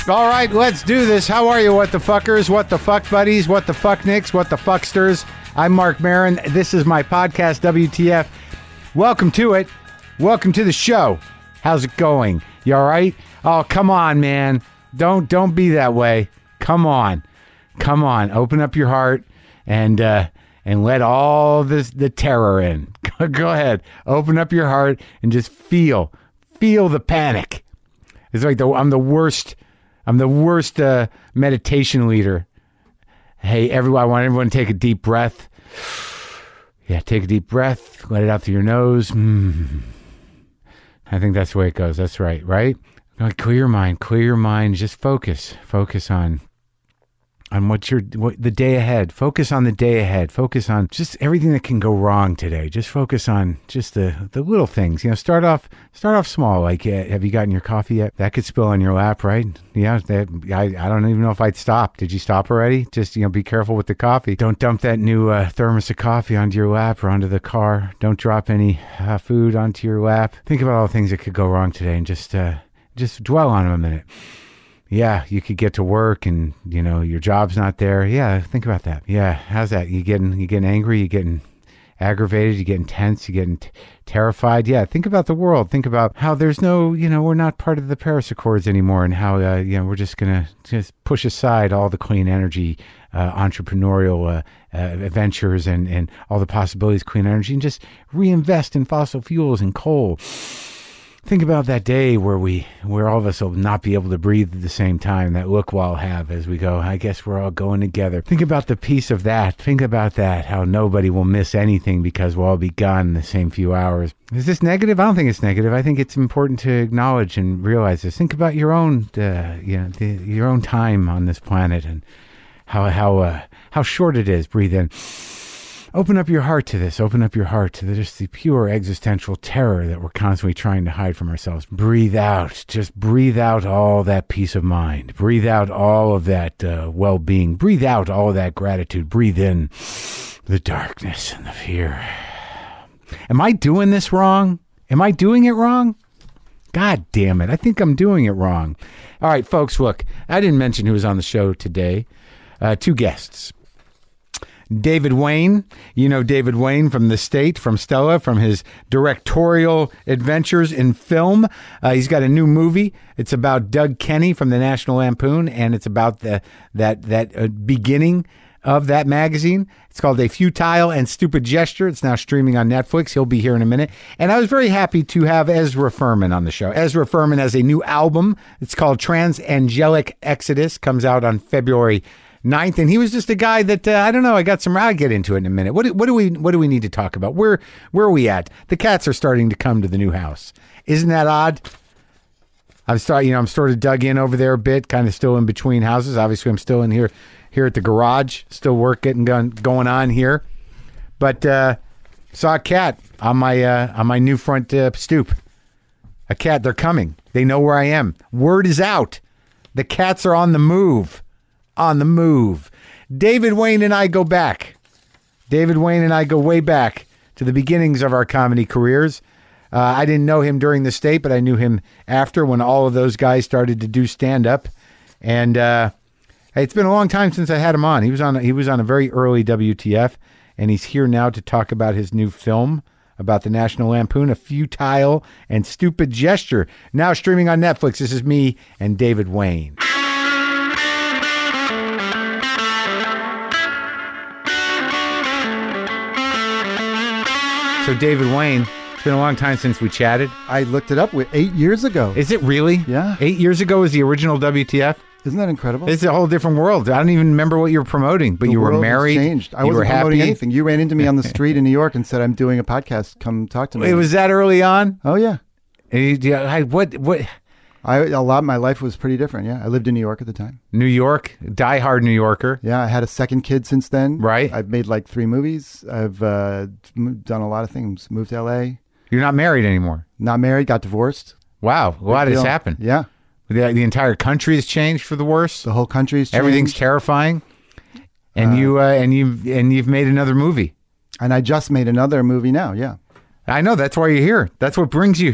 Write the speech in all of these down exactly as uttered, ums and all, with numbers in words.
All right, let's do this. How are you, what the fuckers, what the fuck buddies, what the fuck nicks, what the fucksters? I'm Mark Maron. This is my podcast, W T F. Welcome to it. Welcome to the show. How's it going? You all right? Oh, come on, man. Don't don't be that way. Come on. Come on. Open up your heart and uh, and let all this the terror in. Go ahead. Open up your heart and just feel. Feel the panic. It's like the, I'm the worst. I'm the worst uh, meditation leader. Hey, everyone, I want everyone to take a deep breath. Yeah, take a deep breath. Let it out through your nose. Mm. I think that's the way it goes. That's right, right? Clear your mind. Clear your mind. Just focus. Focus on on what you're, what, the day ahead. Focus on the day ahead. Focus on just everything that can go wrong today. Just focus on just the, the little things. You know, start off start off small. Like, uh, have you gotten your coffee yet? That could spill on your lap, right? Yeah, that, I, I don't even know if I'd stop. Did you stop already? Just, you know, be careful with the coffee. Don't dump that new uh, thermos of coffee onto your lap or onto the car. Don't drop any uh, food onto your lap. Think about all the things that could go wrong today and just uh, just dwell on them a minute. Yeah, you could get to work and, you know, your job's not there. Yeah, think about that. Yeah, how's that? You getting you getting angry? You getting aggravated? You getting tense? You getting t- terrified? Yeah, think about the world. Think about how there's no, you know, we're not part of the Paris Accords anymore, and how, uh, you know, we're just going to just push aside all the clean energy, uh, entrepreneurial uh, uh, ventures and, and all the possibilities of clean energy and just reinvest in fossil fuels and coal. Think about that day where we, where all of us will not be able to breathe at the same time. That look we'll have as we go, I guess we're all going together. Think about the piece of that. Think about that, how nobody will miss anything because we'll all be gone in the same few hours. Is this negative? I don't think it's negative. I think it's important to acknowledge and realize this. Think about your own, uh, you know, the, your own time on this planet and how, how, uh, how short it is. Breathe in. Open up your heart to this. Open up your heart to the, just the pure existential terror that we're constantly trying to hide from ourselves. Breathe out. Just breathe out all that peace of mind. Breathe out all of that uh, well-being. Breathe out all of that gratitude. Breathe in the darkness and the fear. Am I doing this wrong? Am I doing it wrong? God damn it. I think I'm doing it wrong. All right, folks, look, I didn't mention who was on the show today. Uh, two guests. David Wain, you know David Wain from The State, from Stella, from his directorial adventures in film. Uh, he's got a new movie. It's about Doug Kenny from the National Lampoon, and it's about the that that uh, beginning of that magazine. It's called A Futile and Stupid Gesture. It's now streaming on Netflix. He'll be here in a minute. And I was very happy to have Ezra Furman on the show. Ezra Furman has a new album. It's called Transangelic Exodus. Comes out on February ninth, and he was just a guy that uh, I don't know. I got some. I'll get into it in a minute. What do, what do we what do we need to talk about? Where where are we at? The cats are starting to come to the new house. Isn't that odd? I'm starting. You know, I'm sort of dug in over there a bit, kind of still in between houses. Obviously, I'm still in here here at the garage, still work getting going, going on here. But uh, saw a cat on my uh, on my new front uh, stoop. A cat. They're coming. They know where I am. Word is out. The cats are on the move. On the move. David Wain and I go back. David Wain and I go way back to the beginnings of our comedy careers. Uh, I didn't know him during The State, but I knew him after, when all of those guys started to do stand-up. And uh, it's been a long time since I had him on. He was on. He was on a very early W T F, and he's here now to talk about his new film about the National Lampoon, A Futile and Stupid Gesture. Now streaming on Netflix. This is me and David Wain. So David Wain, it's been a long time since we chatted. I looked it up with eight years ago. Is it really? Yeah. Eight years ago was the original W T F? Isn't that incredible? It's a whole different world. I don't even remember what you were promoting, but the you were world married. Has changed. I you wasn't were promoting happy. anything. You ran into me on the street in New York and said, "I'm doing a podcast. Come talk to me." It was that early on? Oh yeah. And you, I, what? What? I a lot. My life was pretty different. Yeah, I lived in New York at the time. New York, diehard New Yorker. Yeah, I had a second kid since then. Right. I've made like three movies. I've uh, done a lot of things. Moved to L A. You're not married anymore. Not married. Got divorced. Wow, a lot has happened. Yeah. The, the entire country has changed for the worse. The whole country's changed. Everything's terrifying. And Uh, you uh, and you and you've made another movie. And I just made another movie now. Yeah. I know, that's why you're here. That's what brings you here.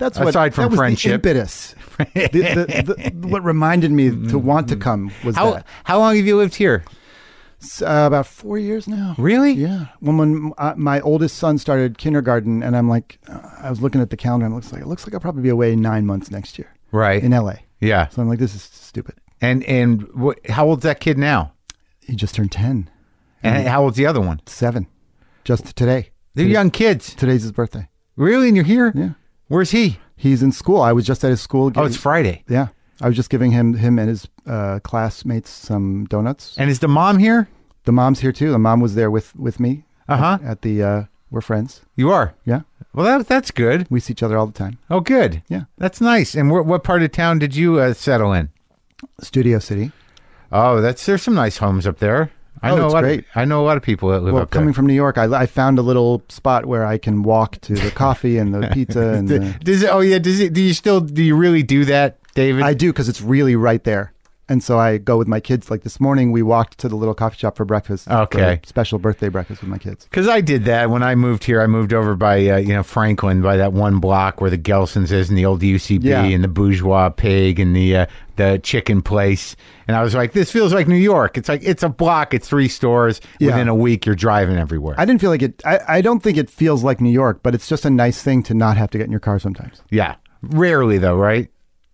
that's what Aside from that was friendship. the impetus. the, the, the, what reminded me to want to come was How that. how long have you lived here? It's, uh, about four years now. Really? Yeah. When when uh, my oldest son started kindergarten, and I'm like, uh, I was looking at the calendar, and it looks like it looks like I'll probably be away nine months next year Right. in L A. Yeah. So I'm like, this is stupid. And and what, how old's that kid now? He just turned ten. And how old's the other one? Seven. Just today. They're Today- young kids. Today's his birthday. Really? And you're here? Yeah. Where's he? He's in school. I was just at his school. Oh, giving- it's Friday. Yeah. I was just giving him him and his uh, classmates some donuts. And is the mom here? The mom's here too. The mom was there with, with me. Uh-huh. At, at the, uh, we're friends. You are? Yeah. Well, that, that's good. We see each other all the time. Oh, good. Yeah. That's nice. And where, what part of town did you uh, settle in? Studio City. Oh, that's there's some nice homes up there. I Oh, know it's a lot great. Of, I know a lot of people that live Well, up there. coming from New York, I, I found a little spot where I can walk to the coffee and the pizza. and the, Does it? Oh, yeah. Does it? Do you still? Do you really do that, David? I do because it's really right there. And so I go with my kids. Like this morning, we walked to the little coffee shop for breakfast. Okay. For a special birthday breakfast with my kids. Because I did that when I moved here. I moved over by uh, you know Franklin, by that one block where the Gelson's is, and the old U C B, Yeah. and the Bourgeois Pig, and the uh, the chicken place. And I was like, this feels like New York. It's like it's a block. It's three stores. Yeah. Within a week, you're driving everywhere. I didn't feel like it. I, I don't think it feels like New York, but it's just a nice thing to not have to get in your car sometimes. yeah. Rarely though, right?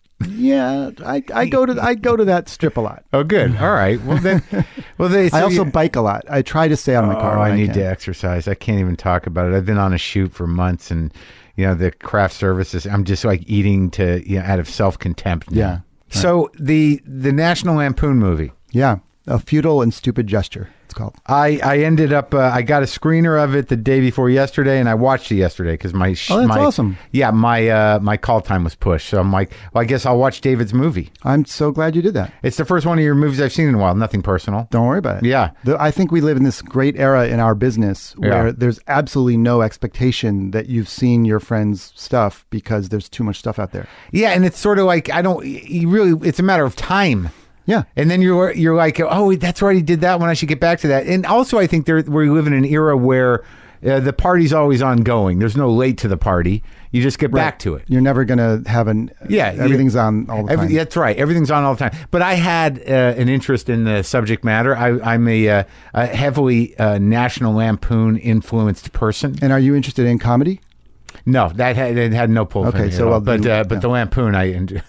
Yeah, I, I go to I go to that strip a lot. Oh, good. All right. Well then, well they. I also you- bike a lot. I try to stay out of my car. Oh, when I need can. to exercise. I can't even talk about it. I've been on a shoot for months, and you know the craft services. I'm just like eating to you know out of self contempt. Yeah. So the the National Lampoon movie. Yeah, a futile and stupid gesture. It's called. I, I ended up uh, I got a screener of it the day before yesterday, and I watched it yesterday because my sh- Oh, that's my, awesome. Yeah, my uh, my call time was pushed, so I'm like, well, I guess I'll watch David's movie. I'm so glad you did that. It's the first one of your movies I've seen in a while. Nothing personal. Don't worry about it. Yeah. The, I think we live in this great era in our business where Yeah. there's absolutely no expectation that you've seen your friend's stuff because there's too much stuff out there. Yeah, and it's sort of like I don't. You really, it's a matter of time. Yeah. And then you're you're like, oh, that's right, he did that one. I should get back to that. And also, I think there we live in an era where uh, the party's always ongoing. There's no late to the party. You just get back to it. You're never going to have an. Yeah, Everything's on all the time. Every, that's right. Everything's on all the time. But I had uh, an interest in the subject matter. I, I'm a, uh, a heavily uh, National Lampoon influenced person. And are you interested in comedy? No, that had, it had no pull. for Okay, me so at all. well, but you- uh, but yeah. the Lampoon, I enjoy.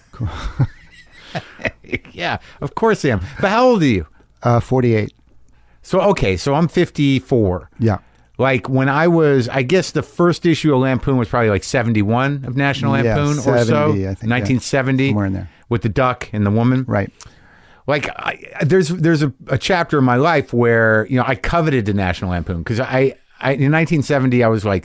Yeah, of course I am. But how old are you? Uh, forty-eight. So okay, so I'm fifty-four. Yeah. Like when I was, I guess the first issue of Lampoon was probably like seventy-one of National Yeah, Lampoon or so, seventy, I think, yeah. nineteen seventy, Somewhere in there. with the duck and the woman. Right. Like I, there's there's a, a chapter in my life where you know I coveted the National Lampoon because I, I in nineteen seventy I was like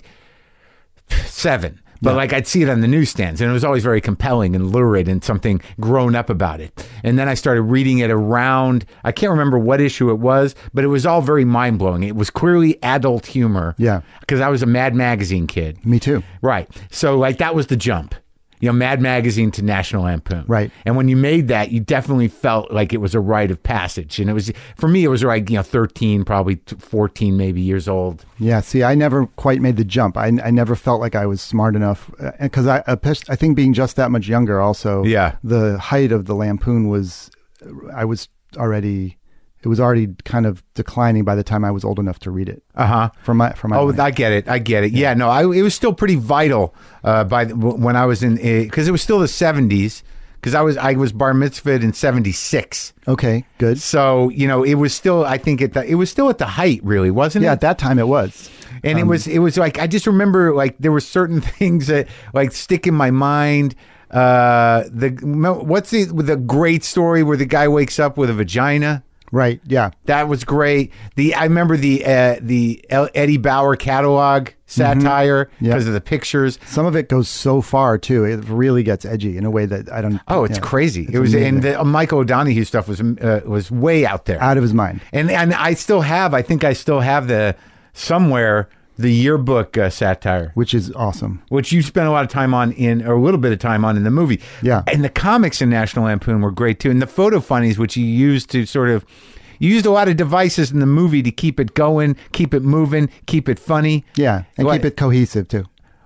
seven. But Yeah. like I'd see it on the newsstands, and it was always very compelling and lurid, and something grown up about it. And then I started reading it around. I can't remember what issue it was, but it was all very mind blowing. It was clearly adult humor. Yeah. because I was a Mad Magazine kid. Me too. Right. So like that was the jump. You know, Mad Magazine to National Lampoon. Right. And when you made that, you definitely felt like it was a rite of passage. And it was, for me, it was like, you know, thirteen, probably fourteen, maybe years old. Yeah. See, I never quite made the jump. I, I never felt like I was smart enough because I I think being just that much younger also. Yeah. The height of the Lampoon was, I was already. It was already kind of declining by the time I was old enough to read it. Uh huh. For my, for my. Oh, mind. I get it. I get it. Yeah, no, I, it was still pretty vital uh, by the, when I was in, because it was still the seventies, because I was I was bar mitzvahed in seventy-six. Okay, good. So, you know, it was still, I think, at the, it was still at the height, really, wasn't it? Yeah, at that time it was. And Um, it was it was like I just remember like there were certain things that like stick in my mind. Uh, the what's the the great story where the guy wakes up with a vagina? Right. Yeah. That was great. The I remember the uh, the El- Eddie Bauer catalog satire Yeah. because of the pictures. Some of it goes so far too. It really gets edgy in a way that I don't. Oh, it's yeah, crazy! it's It was amazing. and the uh, Michael O'Donoghue stuff was uh, was way out there. Out of his mind. And and I still have. I think I still have the somewhere the yearbook uh, satire, Which is awesome. which you spent a lot of time on in, or a little bit of time on in the movie. Yeah. And the comics in National Lampoon were great too. And the photo funnies, which you used to sort of, you used a lot of devices in the movie to keep it going, keep it moving, keep it funny. Yeah, and What- keep it cohesive too.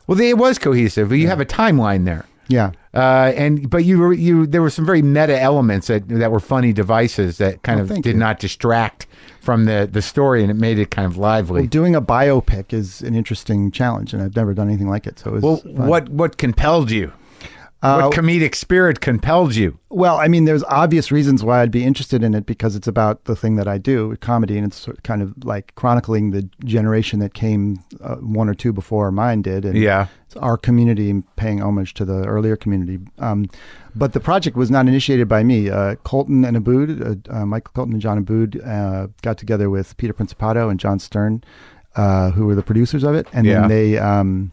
Well, they, it was cohesive. You have a timeline there. Yeah. Uh, and but you were you there were some very meta elements that that were funny devices that kind Oh, of thank did you. not distract from the the story, and it made it kind of lively. Well, doing a biopic is an interesting challenge, and I've never done anything like it. So it was Well, fun. what what compelled you? Uh, what comedic spirit compelled you? Well, I mean, there's obvious reasons why I'd be interested in it because it's about the thing that I do, comedy, and it's sort of kind of like chronicling the generation that came uh, one or two before mine did, and Yeah. it's our community paying homage to the earlier community. Um, but the project was not initiated by me. Uh, Colton and Abood, uh, uh, Michael Colton and John Abood, uh, got together with Peter Principato and John Stern, uh, who were the producers of it, and Yeah. then they. Um,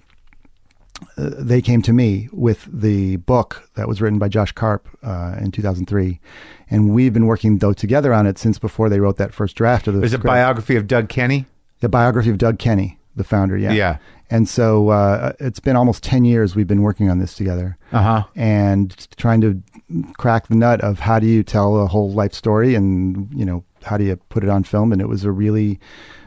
Uh, they came to me with the book that was written by Josh Karp uh, in two thousand three, and we've been working though together on it since before they wrote that first draft of the There's a script. biography of Doug Kenny. The biography of Doug Kenny, the founder. Yeah, Yeah. And so uh, it's been almost ten years we've been working on this together, Uh huh. and trying to crack the nut of how do you tell a whole life story, and you know how do you put it on film. And it was a really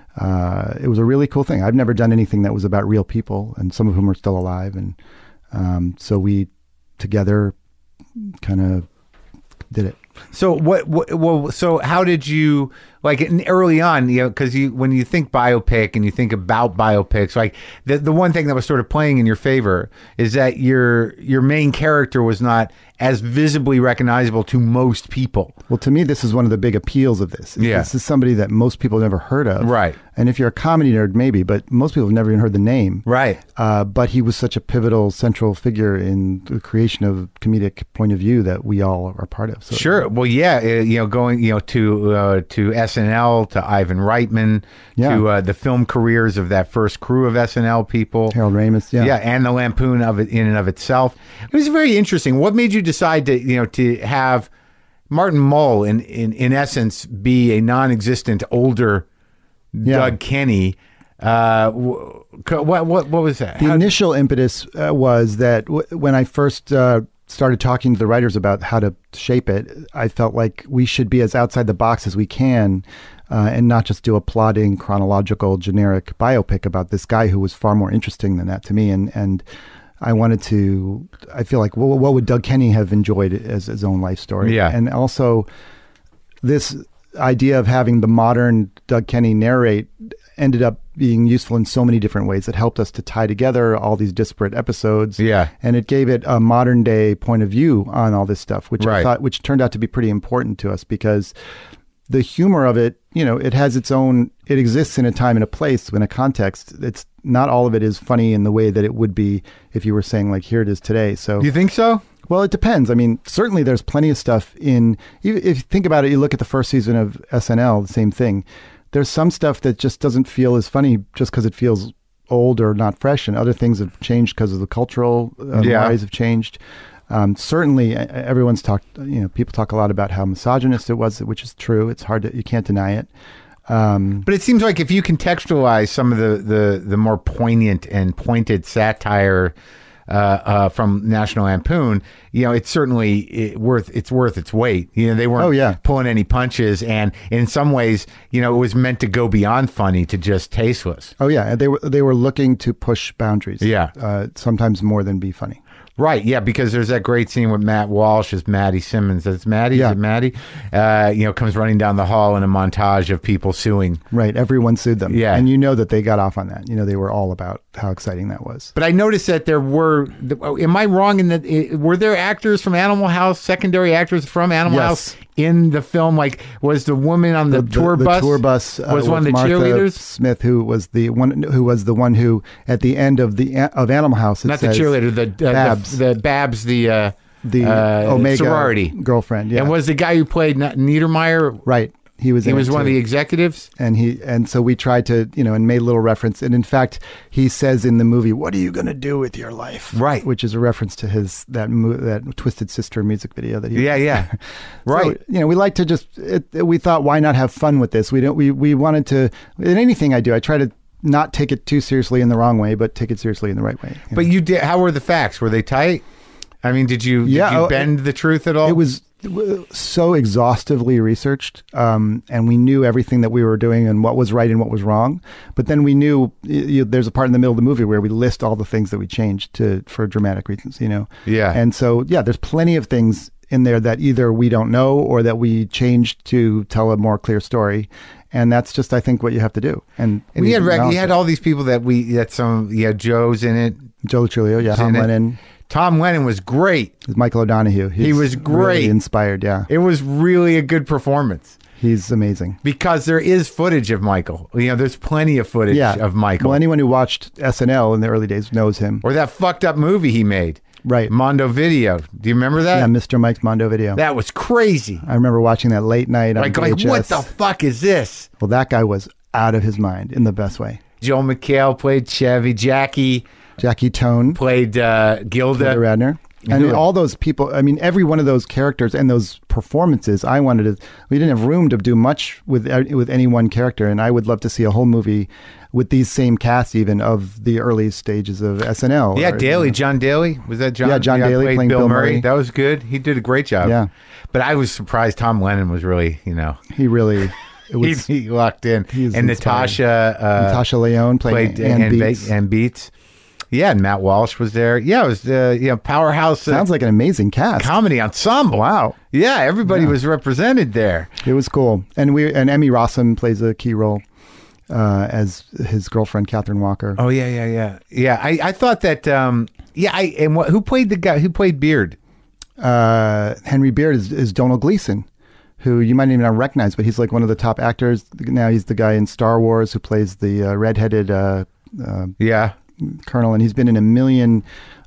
Uh, it was a really cool thing. I've never done anything that was about real people, and some of whom are still alive. And um, so we together kind of did it. So what, what? Well, so how did you like in- early on? You know, because you when you think biopic and you think about biopics, like the the one thing that was sort of playing in your favor is that your your main character was not as visibly recognizable to most people. Well, to me, this is one of the big appeals of this. Yeah. This is somebody that most people have never heard of. Right. And if you're a comedy nerd, maybe, but most people have never even heard the name. Right. Uh, but he was such a pivotal, central figure in the creation of comedic point of view that we all are part of. So, Sure. Well, yeah. Uh, you know, going you know to uh, to S N L, to Ivan Reitman, Yeah. to uh, the film careers of that first crew of S N L people. Harold Ramis, yeah. Yeah, and the Lampoon of it in and of itself. It was very interesting. What made you decide to, you know, to have Martin Mull, in in, in essence, be a non-existent older Yeah. Doug Kenny? Uh, wh- what what what was that? The How- initial impetus uh, was that w- when I first uh, started talking to the writers about how to shape it, I felt like we should be as outside the box as we can, uh, and not just do a plodding, chronological, generic biopic about this guy who was far more interesting than that to me. And and I wanted to. I feel like, well, what would Doug Kenny have enjoyed as his own life story? Yeah. And also, this idea of having the modern Doug Kenny narrate ended up being useful in so many different ways. It helped us to tie together all these disparate episodes. Yeah. And it gave it a modern day point of view on all this stuff, which Right. I thought, which turned out to be pretty important to us because the humor of it, you know, it has its own, it exists in a time and a place, in a context. It's not all of it is funny in the way that it would be if you were saying like, here it is today. So You think so? well, it depends. I mean, certainly there's plenty of stuff in, if if you think about it, you look at the first season of S N L, the same thing. There's some stuff that just doesn't feel as funny just because it feels old or not fresh, and other things have changed because of the cultural uh, Yeah. mores have changed. Um, certainly, uh, everyone's talked, you know, people talk a lot about how misogynist it was, which is true. It's hard to, you can't deny it. Um, But it seems like if you contextualize some of the the, the more poignant and pointed satire uh, uh, from National Lampoon, you know, it's certainly it worth it's worth its weight. You know, they weren't Oh, yeah. pulling any punches, and in some ways, you know, it was meant to go beyond funny to just tasteless. oh yeah, they were they were looking to push boundaries. Yeah. uh, sometimes more than be funny. Right, yeah, because there's that great scene with Matt Walsh as Maddie Simmons. That's Maddie, Yeah. is it Maddie? Uh, you know, comes running down the hall in a montage of people suing. Right, everyone sued them. Yeah. and you know that they got off on that. You know, they were all about how exciting that was. But I noticed that there were. Am I wrong in that? eh, Were there actors from Animal House, secondary actors from Animal Yes. House in the film? Like, was the woman on the, tour the bus? tour bus uh, was one of with the Martha cheerleaders? Smith, who was the one who was the one who at the end of the of Animal House. It Not the says cheerleader, the uh, Babs. the, the Babs, the uh, the uh, Omega sorority girlfriend. Yeah, and was the guy who played N- Niedermeyer. right. He was. He in was it one of too. the executives. and he and so we tried to, you know, and made a little reference. And in fact, he says in the movie, "What are you going to do with your life?" Right. which is a reference to his that mo- that Twisted Sister music video that he. Yeah, yeah, right. So, you know, we like to just. It, we thought, why not have fun with this? We don't. We we wanted to. In anything I do, I try to not take it too seriously in the wrong way, but take it seriously in the right way. you But know? you did. How were the facts? Were they tight? I mean, did you Yeah, did you oh, bend the truth at all? it was so exhaustively researched, um, and we knew everything that we were doing and what was right and what was wrong. But then we knew you, there's a part in the middle of the movie where we list all the things that we changed to for dramatic reasons, you know. Yeah. And so yeah, there's plenty of things in there that either we don't know or that we changed to tell a more clear story. And that's just, I think, what you have to do. And and you had rec- you had all these people that we that some you had Joe's in it. Joe Trulio, yeah, Tom Lennon. Tom Lennon was great. Michael O'Donoghue. He's he was great. Really inspired, yeah. It was really a good performance. He's amazing. Because there is footage of Michael. You know, there's plenty of footage yeah. of Michael. Well, anyone who watched S N L in the early days knows him. Or that fucked up movie he made. Right. Mondo Video. Do you remember that? Yeah, Mister Mike's Mondo Video. That was crazy. I remember watching that late night on like, V H S. Like, what the fuck is this? Well, that guy was out of his mind in the best way. Joel McHale played Chevy. Jackie. Jackie Tone. Played uh, Gilda. Gilda Radner. And mm-hmm. all those people, I mean, every one of those characters and those performances, I wanted to, we didn't have room to do much with with any one character. And I would love to see a whole movie with these same casts even of the early stages of S N L. Yeah, or, Daly, you know. John Daly. Was that John? Yeah, John yeah, Daly played playing Bill, Bill Murray. Murray. That was good. He did a great job. Yeah. But I was surprised Tom Lennon was really, you know. He really... It was, he, he locked in. And inspired. Natasha... Uh, Natasha Leone played, played Ann and Beats. Be- and Beats. Yeah, and Matt Walsh was there. Yeah, it was the you know powerhouse. Uh, Sounds like an amazing cast. Comedy ensemble. Wow. Yeah, everybody yeah. was represented there. It was cool, and we and Emmy Rossum plays a key role uh, as his girlfriend Catherine Walker. Oh yeah, yeah, yeah, yeah. I, I thought that. Um, yeah, I and what, who played the guy who played Beard? Uh, Henry Beard is, is Donald Gleason, who you might even not recognize, but he's like one of the top actors now. He's the guy in Star Wars who plays the uh, redheaded. Uh, uh, yeah. Colonel, and he's been in a million.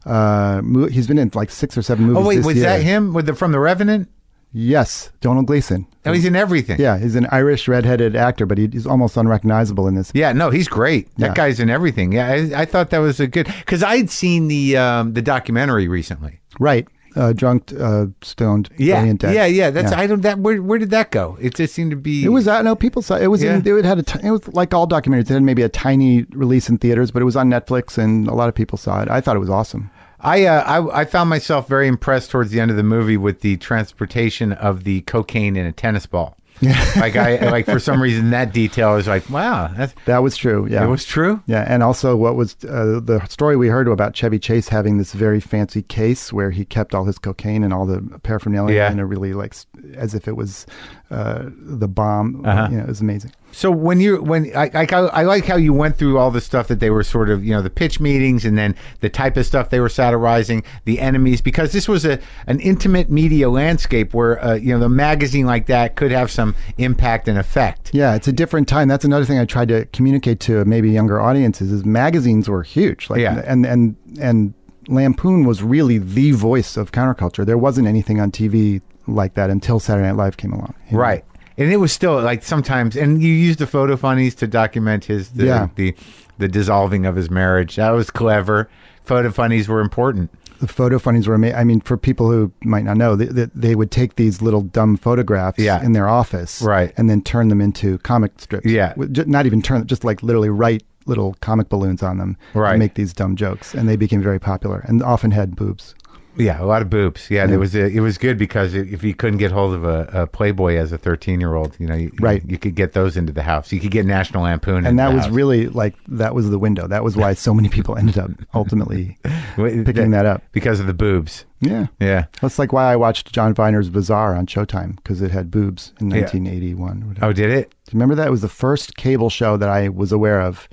Uh, mo- he's been in like six or seven movies. Oh wait, this was year. that him with the from the Revenant? Yes, Donald Gleason. Oh, he's in everything. Yeah, he's an Irish redheaded actor, but he, he's almost unrecognizable in this. Yeah, no, he's great. That yeah. guy's in everything. Yeah, I, I thought that was a good because I'd seen the um, the documentary recently. Right. Uh, drunk, uh, stoned, yeah, brilliant dead. yeah, yeah. That's yeah. I don't that where where did that go? It just seemed to be. It was uh, no people saw it was yeah. in, it had a t- it was like all documentaries. It had maybe a tiny release in theaters, but it was on Netflix and a lot of people saw it. I thought it was awesome. I uh, I, I found myself very impressed towards the end of the movie with the transportation of the cocaine in a tennis ball. like I like for some reason that detail I was like, wow, that's, that was true. Yeah, it was true. Yeah, and also what was uh, the story we heard about Chevy Chase having this very fancy case where he kept all his cocaine and all the paraphernalia yeah. in a really like as if it was uh, the bomb. Uh-huh. You know, it was amazing. So when you when I, I I like how you went through all the stuff that they were sort of you know the pitch meetings and then the type of stuff they were satirizing, the enemies, because this was a an intimate media landscape where uh, you know the magazine like that could have some impact and effect. Yeah, it's a different time. That's another thing I tried to communicate to maybe younger audiences is magazines were huge. Like yeah. and and and Lampoon was really the voice of counterculture. There wasn't anything on T V like that until Saturday Night Live came along. You know? Right. And it was still like sometimes, and you used the photo funnies to document his the, yeah. the the dissolving of his marriage. That was clever. Photo funnies were important. The photo funnies were amazing. I mean, for people who might not know, they, they, they would take these little dumb photographs yeah. in their office, right, and then turn them into comic strips. Yeah, not even turn, just like literally write little comic balloons on them, right, and make these dumb jokes, and they became very popular and often had boobs. Yeah, a lot of boobs. Yeah, yeah. it was a, it was good because if you couldn't get hold of a, a Playboy as a thirteen-year-old, you know, you, right. you, you could get those into the house. You could get National Lampoon, and that was house. really like that was the window. That was why so many people ended up ultimately picking that, that up because of the boobs. Yeah, yeah. That's like why I watched John Viner's Bazaar on Showtime because it had boobs in nineteen eighty-one. Yeah. Oh, did it? Do you remember that? It was the first cable show that I was aware of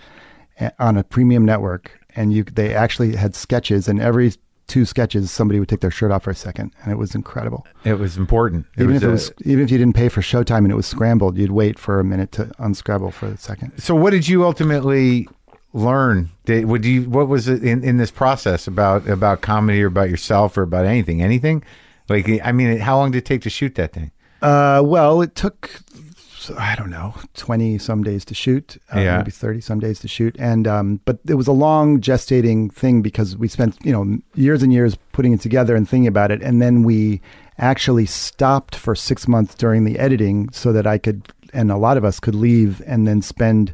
on a premium network, and you they actually had sketches, and every two sketches somebody would take their shirt off for a second, and it was incredible. It was important. It even was if it a, was even if you didn't pay for Showtime and it was scrambled, you'd wait for a minute to unscramble for a second. So what did you ultimately learn? Did, would you what was it in, in this process about about comedy or about yourself or about anything anything like I mean how long did it take to shoot that thing? Uh well, it took I don't know, twenty some days to shoot, uh, yeah. maybe thirty some days to shoot. And, um, but it was a long gestating thing because we spent, you know, years and years putting it together and thinking about it. And then we actually stopped for six months during the editing so that I could, and a lot of us could leave and then spend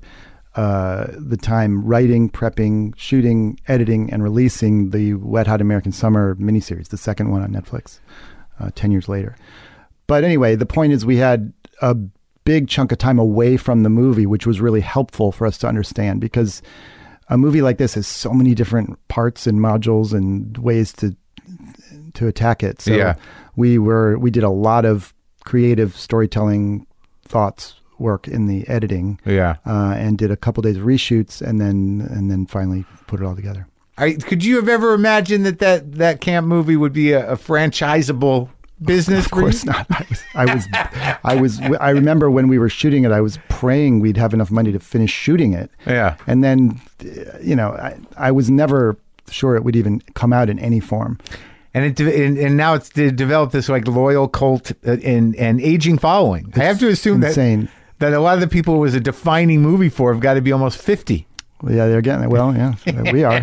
uh, the time writing, prepping, shooting, editing, and releasing the Wet Hot American Summer miniseries, the second one on Netflix, uh, ten years later. but anyway, the point is we had a big chunk of time away from the movie, which was really helpful for us to understand, because a movie like this has so many different parts and modules and ways to to attack it. So Yeah. we were we did a lot of creative storytelling thoughts work in the editing, Yeah. uh, and did a couple days of reshoots, and then and then finally put it all together. I, could you have ever imagined that that, that camp movie would be a, a franchisable business? Of course not. I was, I was, I was, I remember when we were shooting it, I was praying we'd have enough money to finish shooting it. Yeah. And then, you know, I, I was never sure it would even come out in any form. And it de- and, and now it's de- developed this like loyal cult uh, and and aging following. I have to assume insane. that that a lot of the people it was a defining movie for have got to be almost fifty. Well, yeah, they're getting it. Well, yeah, we are.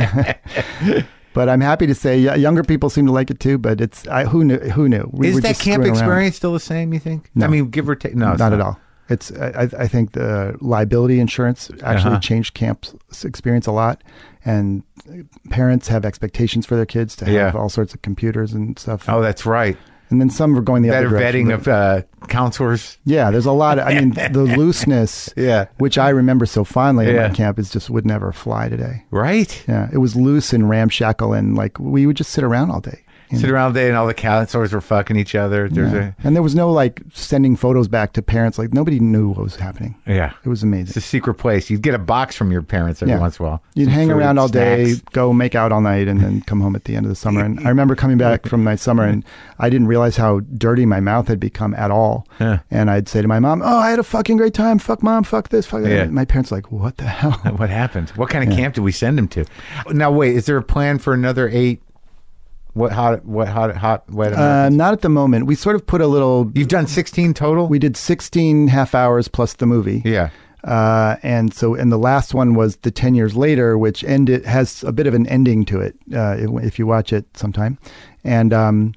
But I'm happy to say yeah, younger people seem to like it too. But it's I, who knew? Who knew? We Is were that just camp screwing around. experience still the same? You think? No. I mean, give or take. No, it's not at all. It's I, I think the liability insurance actually Uh-huh. changed camp's experience a lot, and parents have expectations for their kids to have Yeah. all sorts of computers and stuff. Oh, that's right. And then some are going the Better other direction. vetting of uh, counselors. Yeah, there's a lot of, I mean, the looseness, Yeah. which I remember so fondly at Yeah. my camp, is just would never fly today. Right. Yeah, it was loose and ramshackle, and like we would just sit around all day. you Sit know? around there and all the counselors were fucking each other. There's Yeah. And there was no like sending photos back to parents. Like nobody knew what was happening. a yeah. It was It's amazing. a secret place. You'd get a box from your parents every Yeah. once in a while. You'd Some hang food, around all day, snacks. go make out all night, and then come home at the end of the summer. And I remember coming back from my summer, and I didn't realize how dirty my mouth had become at all. Yeah. And I'd say to my mom, "Oh, I had a fucking great time. Fuck mom. Fuck this. Fuck that." Yeah. And my parents were like, "What the hell?" What happened? What kind of camp did we send him to? Now, wait, is there a plan for another eight? What hot? What hot? Hot? Wet? Uh, Americans? not at the moment. We sort of put a little. You've done sixteen total. We did sixteen half hours plus the movie. yeah. Uh, and so, and the last one was the ten years later, which ended has a bit of an ending to it. Uh, if, if you watch it sometime, and um,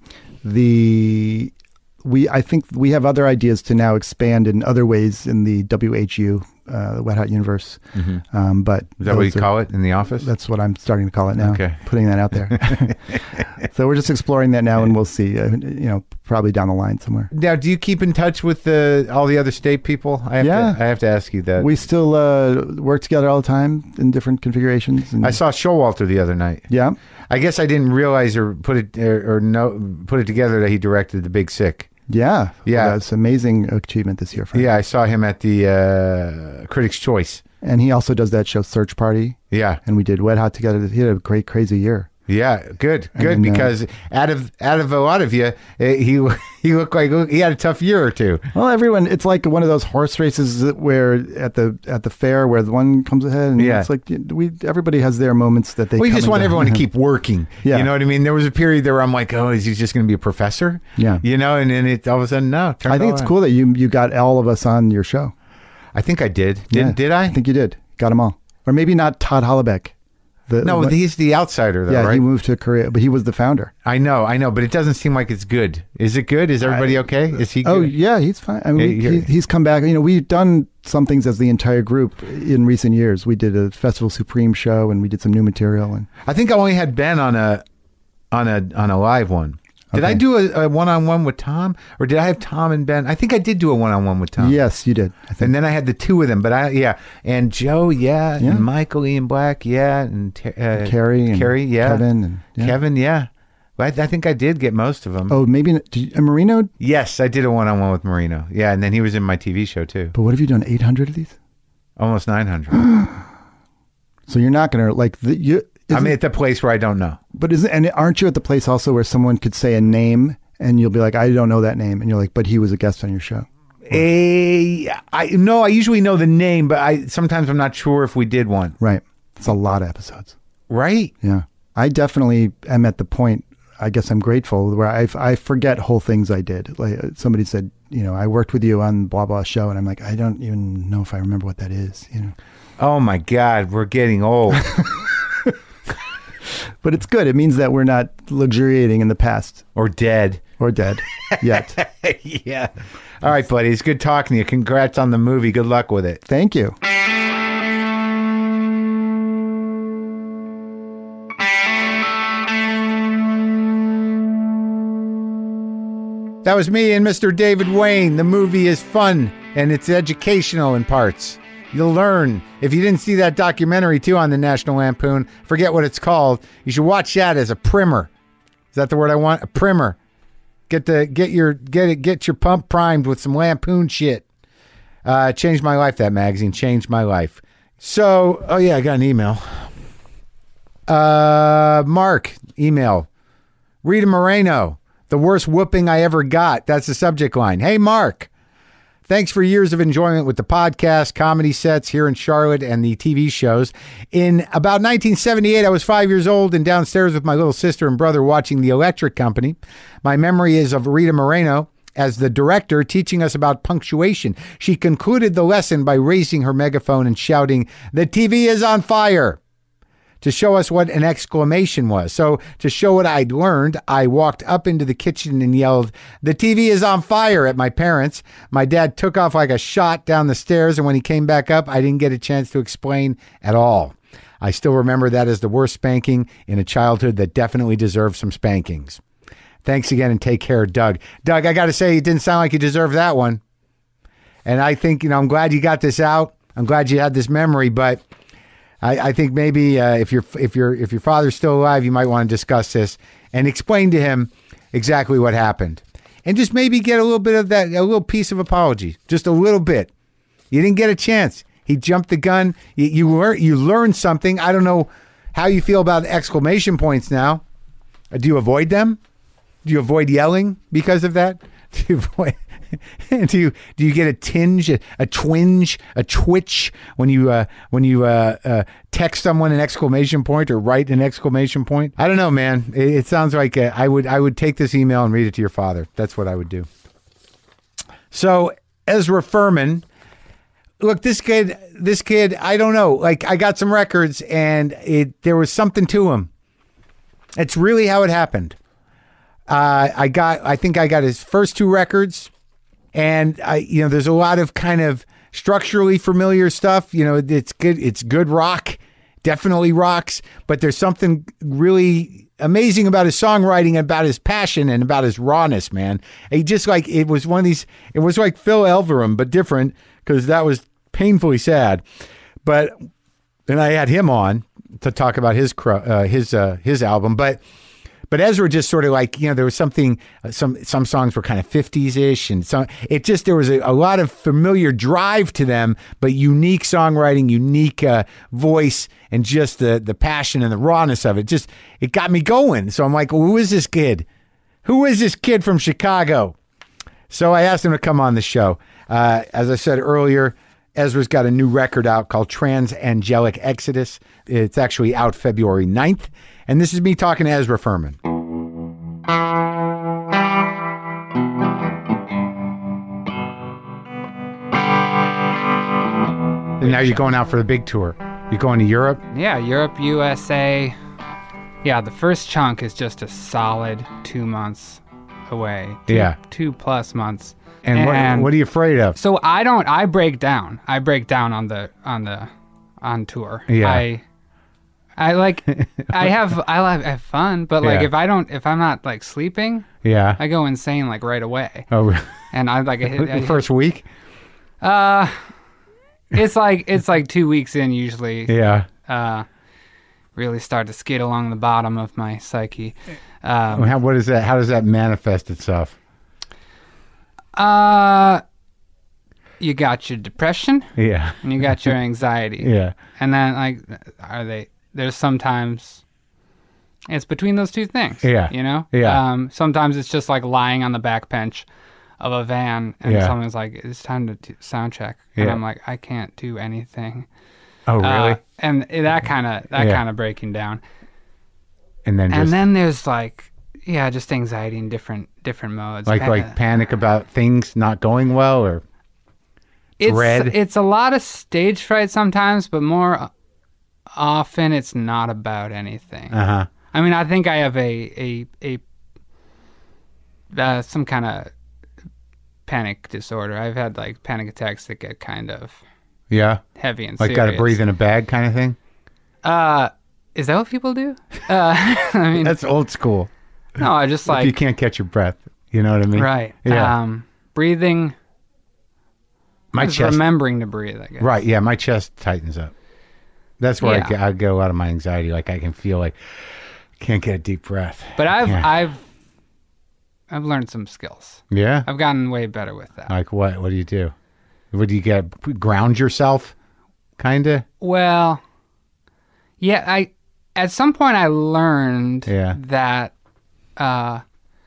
the we I think we have other ideas to now expand in other ways in the W H U, uh, the Wet Hot Universe. Mm-hmm. Um, but Is that what you those are- call it in the office? That's what I'm starting to call it now. Okay. Putting that out there. So we're just exploring that now, and we'll see. Uh, you know, probably down the line somewhere. Now, do you keep in touch with the all the other state people? I have Yeah. to, I have to ask you that. We still uh, work together all the time in different configurations. And, I saw Showalter the other night. yeah. I guess I didn't realize or put it or, or no put it together that he directed The Big Sick. Yeah. Yeah. That's amazing achievement this year for him. Yeah, I saw him at the uh, Critics' Choice. And he also does that show Search Party, Yeah, and we did Wet Hot together. He had a great, crazy year. yeah, good, good. And, uh, because out of out of a lot of you, eh, he he looked like he had a tough year or two. Well, everyone, it's like one of those horse races that- where at the at the fair where the one comes ahead, and Yeah. it's like we everybody has their moments that they. We come just and want go. everyone to keep working. Yeah. You know what I mean? There was a period there where I'm like, oh, is he just going to be a professor? Yeah. You know, and then it all of a sudden, no. turned I think all it's around. cool that you you got all of us on your show. I think I did. Did, Yeah. did I? I think you did. Got them all, or maybe not Todd Hollebeck. The, no, what- he's the outsider, though, yeah, right? he moved to Korea, but he was the founder. I know, I know, but it doesn't seem like it's good. Is it good? Is everybody okay? Is he good? Oh yeah, he's fine. I mean, Yeah, he, you're- he's come back. You know, we've done some things as the entire group in recent years. We did a Festival Supreme show, and we did some new material. And I think I only had Ben on a on a on a live one. Did Okay. I do a, a one-on-one with Tom, or did I have Tom and Ben? I think I did do a one-on-one with Tom. yes, you did. I think. And then I had the two of them, but I yeah, and Joe, yeah, Yeah. and Michael Ian Black, yeah, and Ter- uh, Carrie and Carrie, yeah, Kevin and yeah. Kevin, yeah. But I, I think I did get most of them. Oh, maybe did you, uh, Marino. Yes, I did a one-on-one with Marino. Yeah, and then he was in my T V show too. But what have you done? Eight hundred of these. Almost nine hundred. So you're not gonna like the you. I'm isn't- at the place where I don't know. But isn't and aren't you at the place also where someone could say a name and you'll be like, I don't know that name, and you're like, but he was a guest on your show. A, I no, I usually know the name, but I sometimes I'm not sure if we did one. Right. It's a lot of episodes. Right? Yeah. I definitely am at the point, I guess I'm grateful, where I, I forget whole things I did. Like uh, somebody said, you know, I worked with you on blah, blah show. And I'm like, I don't even know if I remember what that is, you know. Oh my God, we're getting old. But it's good. It means that we're not luxuriating in the past Or dead. or dead yet. Yeah. All right, buddy. It's good talking to you. Congrats on the movie. Good luck with it. Thank you. That was me and Mister David Wayne. The movie is fun and it's educational in parts. You'll learn. If you didn't see that documentary too on the National Lampoon, forget what it's called. You should watch that as a primer. Is that the word I want? A primer. Get the get your get it get your pump primed with some Lampoon shit. Uh, changed my life. That magazine changed my life. So, oh yeah, I got an email. Uh, Mark, email. Rita Moreno, the worst whooping I ever got. That's the subject line. Hey, Mark. Thanks for years of enjoyment with the podcast, comedy sets here in Charlotte, and the T V shows. In about nineteen seventy-eight, I was five years old and downstairs with my little sister and brother watching The Electric Company. My memory is of Rita Moreno as the director teaching us about punctuation. She concluded the lesson by raising her megaphone and shouting, "The T V is on fire," to show us what an exclamation was. So to show what I'd learned, I walked up into the kitchen and yelled, "The T V is on fire," at my parents. My dad took off like a shot down the stairs, and when he came back up, I didn't get a chance to explain at all. I still remember that as the worst spanking in a childhood that definitely deserved some spankings. Thanks again and take care, Doug. Doug, I got to say, it didn't sound like you deserved that one. And I think, you know, I'm glad you got this out. I'm glad you had this memory, but I, I think maybe uh, if your if your if your father's still alive, you might want to discuss this and explain to him exactly what happened, and just maybe get a little bit of that, a little piece of apology, just a little bit. You didn't get a chance. He jumped the gun. You you, lear- you learned something. I don't know how you feel about exclamation points now. Uh, do you avoid them? Do you avoid yelling because of that? Do you avoid? do you do you get a tinge, a, a twinge, a twitch when you uh, when you uh, uh, text someone an exclamation point or write an exclamation point? I don't know, man. It, it sounds like uh, I would I would take this email and read it to your father. That's what I would do. So Ezra Furman, look, this kid, this kid, I don't know. Like, I got some records and it there was something to him. It's really how it happened. Uh, I got, I think I got his first two records. And I, you know, there's a lot of kind of structurally familiar stuff. You know, it's good. It's good rock, definitely rocks. But there's something really amazing about his songwriting, about his passion, and about his rawness, man. He just like it was one of these. It was like Phil Elverum, but different because that was painfully sad. But then I had him on to talk about his uh, his uh, his album, but. But Ezra just sort of like, you know, there was something, uh, some some songs were kind of fifties-ish, and some, it just, there was a, a lot of familiar drive to them, but unique songwriting, unique uh, voice, and just the the passion and the rawness of it. Just, it got me going. So I'm like, well, who is this kid? Who is this kid from Chicago? So I asked him to come on the show. Uh, as I said earlier, Ezra's got a new record out called Transangelic Exodus. It's actually out February ninth. And this is me talking to Ezra Furman. And now you're going out for the big tour. You're going to Europe? Yeah, Europe, U S A. Yeah, the first chunk is just a solid two months away. Two, yeah. Two plus months. And, and what, what are you afraid of? So I don't, I break down. I break down on the, on the, on tour. Yeah. I, I like, I have, I have, I have fun, but like Yeah. if I don't, if I'm not like sleeping, Yeah. I go insane like right away. Oh, really? And I like, I hit, I The hit, first week? uh, it's like, it's like two weeks in usually. Yeah. Uh, really start to skid along the bottom of my psyche. Um, How, what is that? How does that manifest itself? uh, you got your depression Yeah. and you got your anxiety. Yeah. And then like, are they, there's sometimes it's between those two things. Yeah. You know? Yeah. Um, sometimes it's just like lying on the back bench of a van and Yeah. someone's like, it's time to t- sound check. And Yeah. I'm like, I can't do anything. Oh, really? Uh, and that kind of, that Yeah. kind of breaking down. and then just And then there's like, yeah, just anxiety in different, different modes. like Pa- like panic about things not going well, or it's, dread? It's a lot of stage fright sometimes, but more often it's not about anything. uh huh. I mean, I think I have a a a uh, some kind of panic disorder. I've had like panic attacks that get kind of Yeah. heavy and Like serious. got to breathe in a bag kind of thing. Uh, is that what people do? Uh, I mean, That's old school. no, I just If you like can't catch your breath, You know what I mean? Right. Yeah. Um, breathing. My Just chest. remembering to breathe, I guess. Right. Yeah. My chest tightens up. That's where Yeah. I, get, I get a lot of my anxiety. Like I can feel like can't get a deep breath. But I've Yeah. I've I've learned some skills. Yeah. I've gotten way better with that. Like what? What do you do? What do you get? Ground yourself, kind of. Well, yeah, I at some point I learned Yeah. that uh,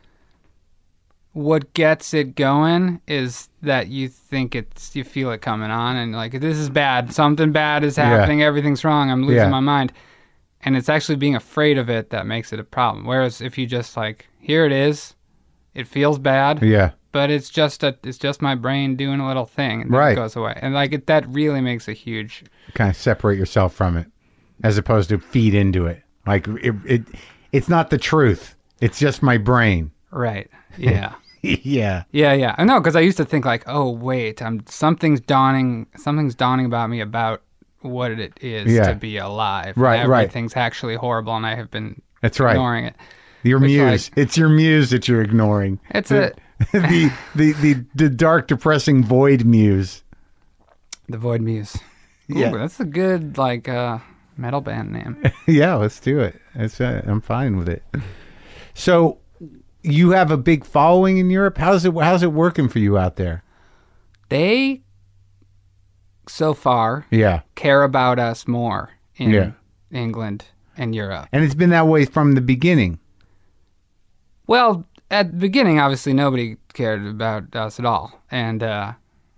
what gets it going is that you think it's you feel it coming on and like this is bad, something bad is happening, everything's wrong, I'm losing Yeah. my mind, and it's actually being afraid of it that makes it a problem. Whereas if you just like here it is, it feels bad. Yeah. But it's just a, it's just my brain doing a little thing, and then Right. it goes away. And like it, that really makes a huge Kind of separate yourself from it, as opposed to feed into it. Like it, it it's not the truth. It's just my brain. right. Yeah, Yeah. yeah, yeah. I know because I used to think like, oh wait, I'm something's dawning, something's dawning about me about what it is Yeah. to be alive. Right, and right. Everything's actually horrible, and I have been That's right. ignoring it. Your Which, muse. like- it's your muse that you're ignoring. It's the, the, the the the dark, depressing void muse. The Void Muse. Ooh, Yeah. that's a good like uh, metal band name. Yeah, let's do it. It's, uh, I'm fine with it. So, you have a big following in Europe. How's it? How's it working for you out there? They so far Yeah, care about us more in Yeah. England and Europe. and it's been that way from the beginning. Well, at the beginning, obviously, nobody cared about us at all. And, uh,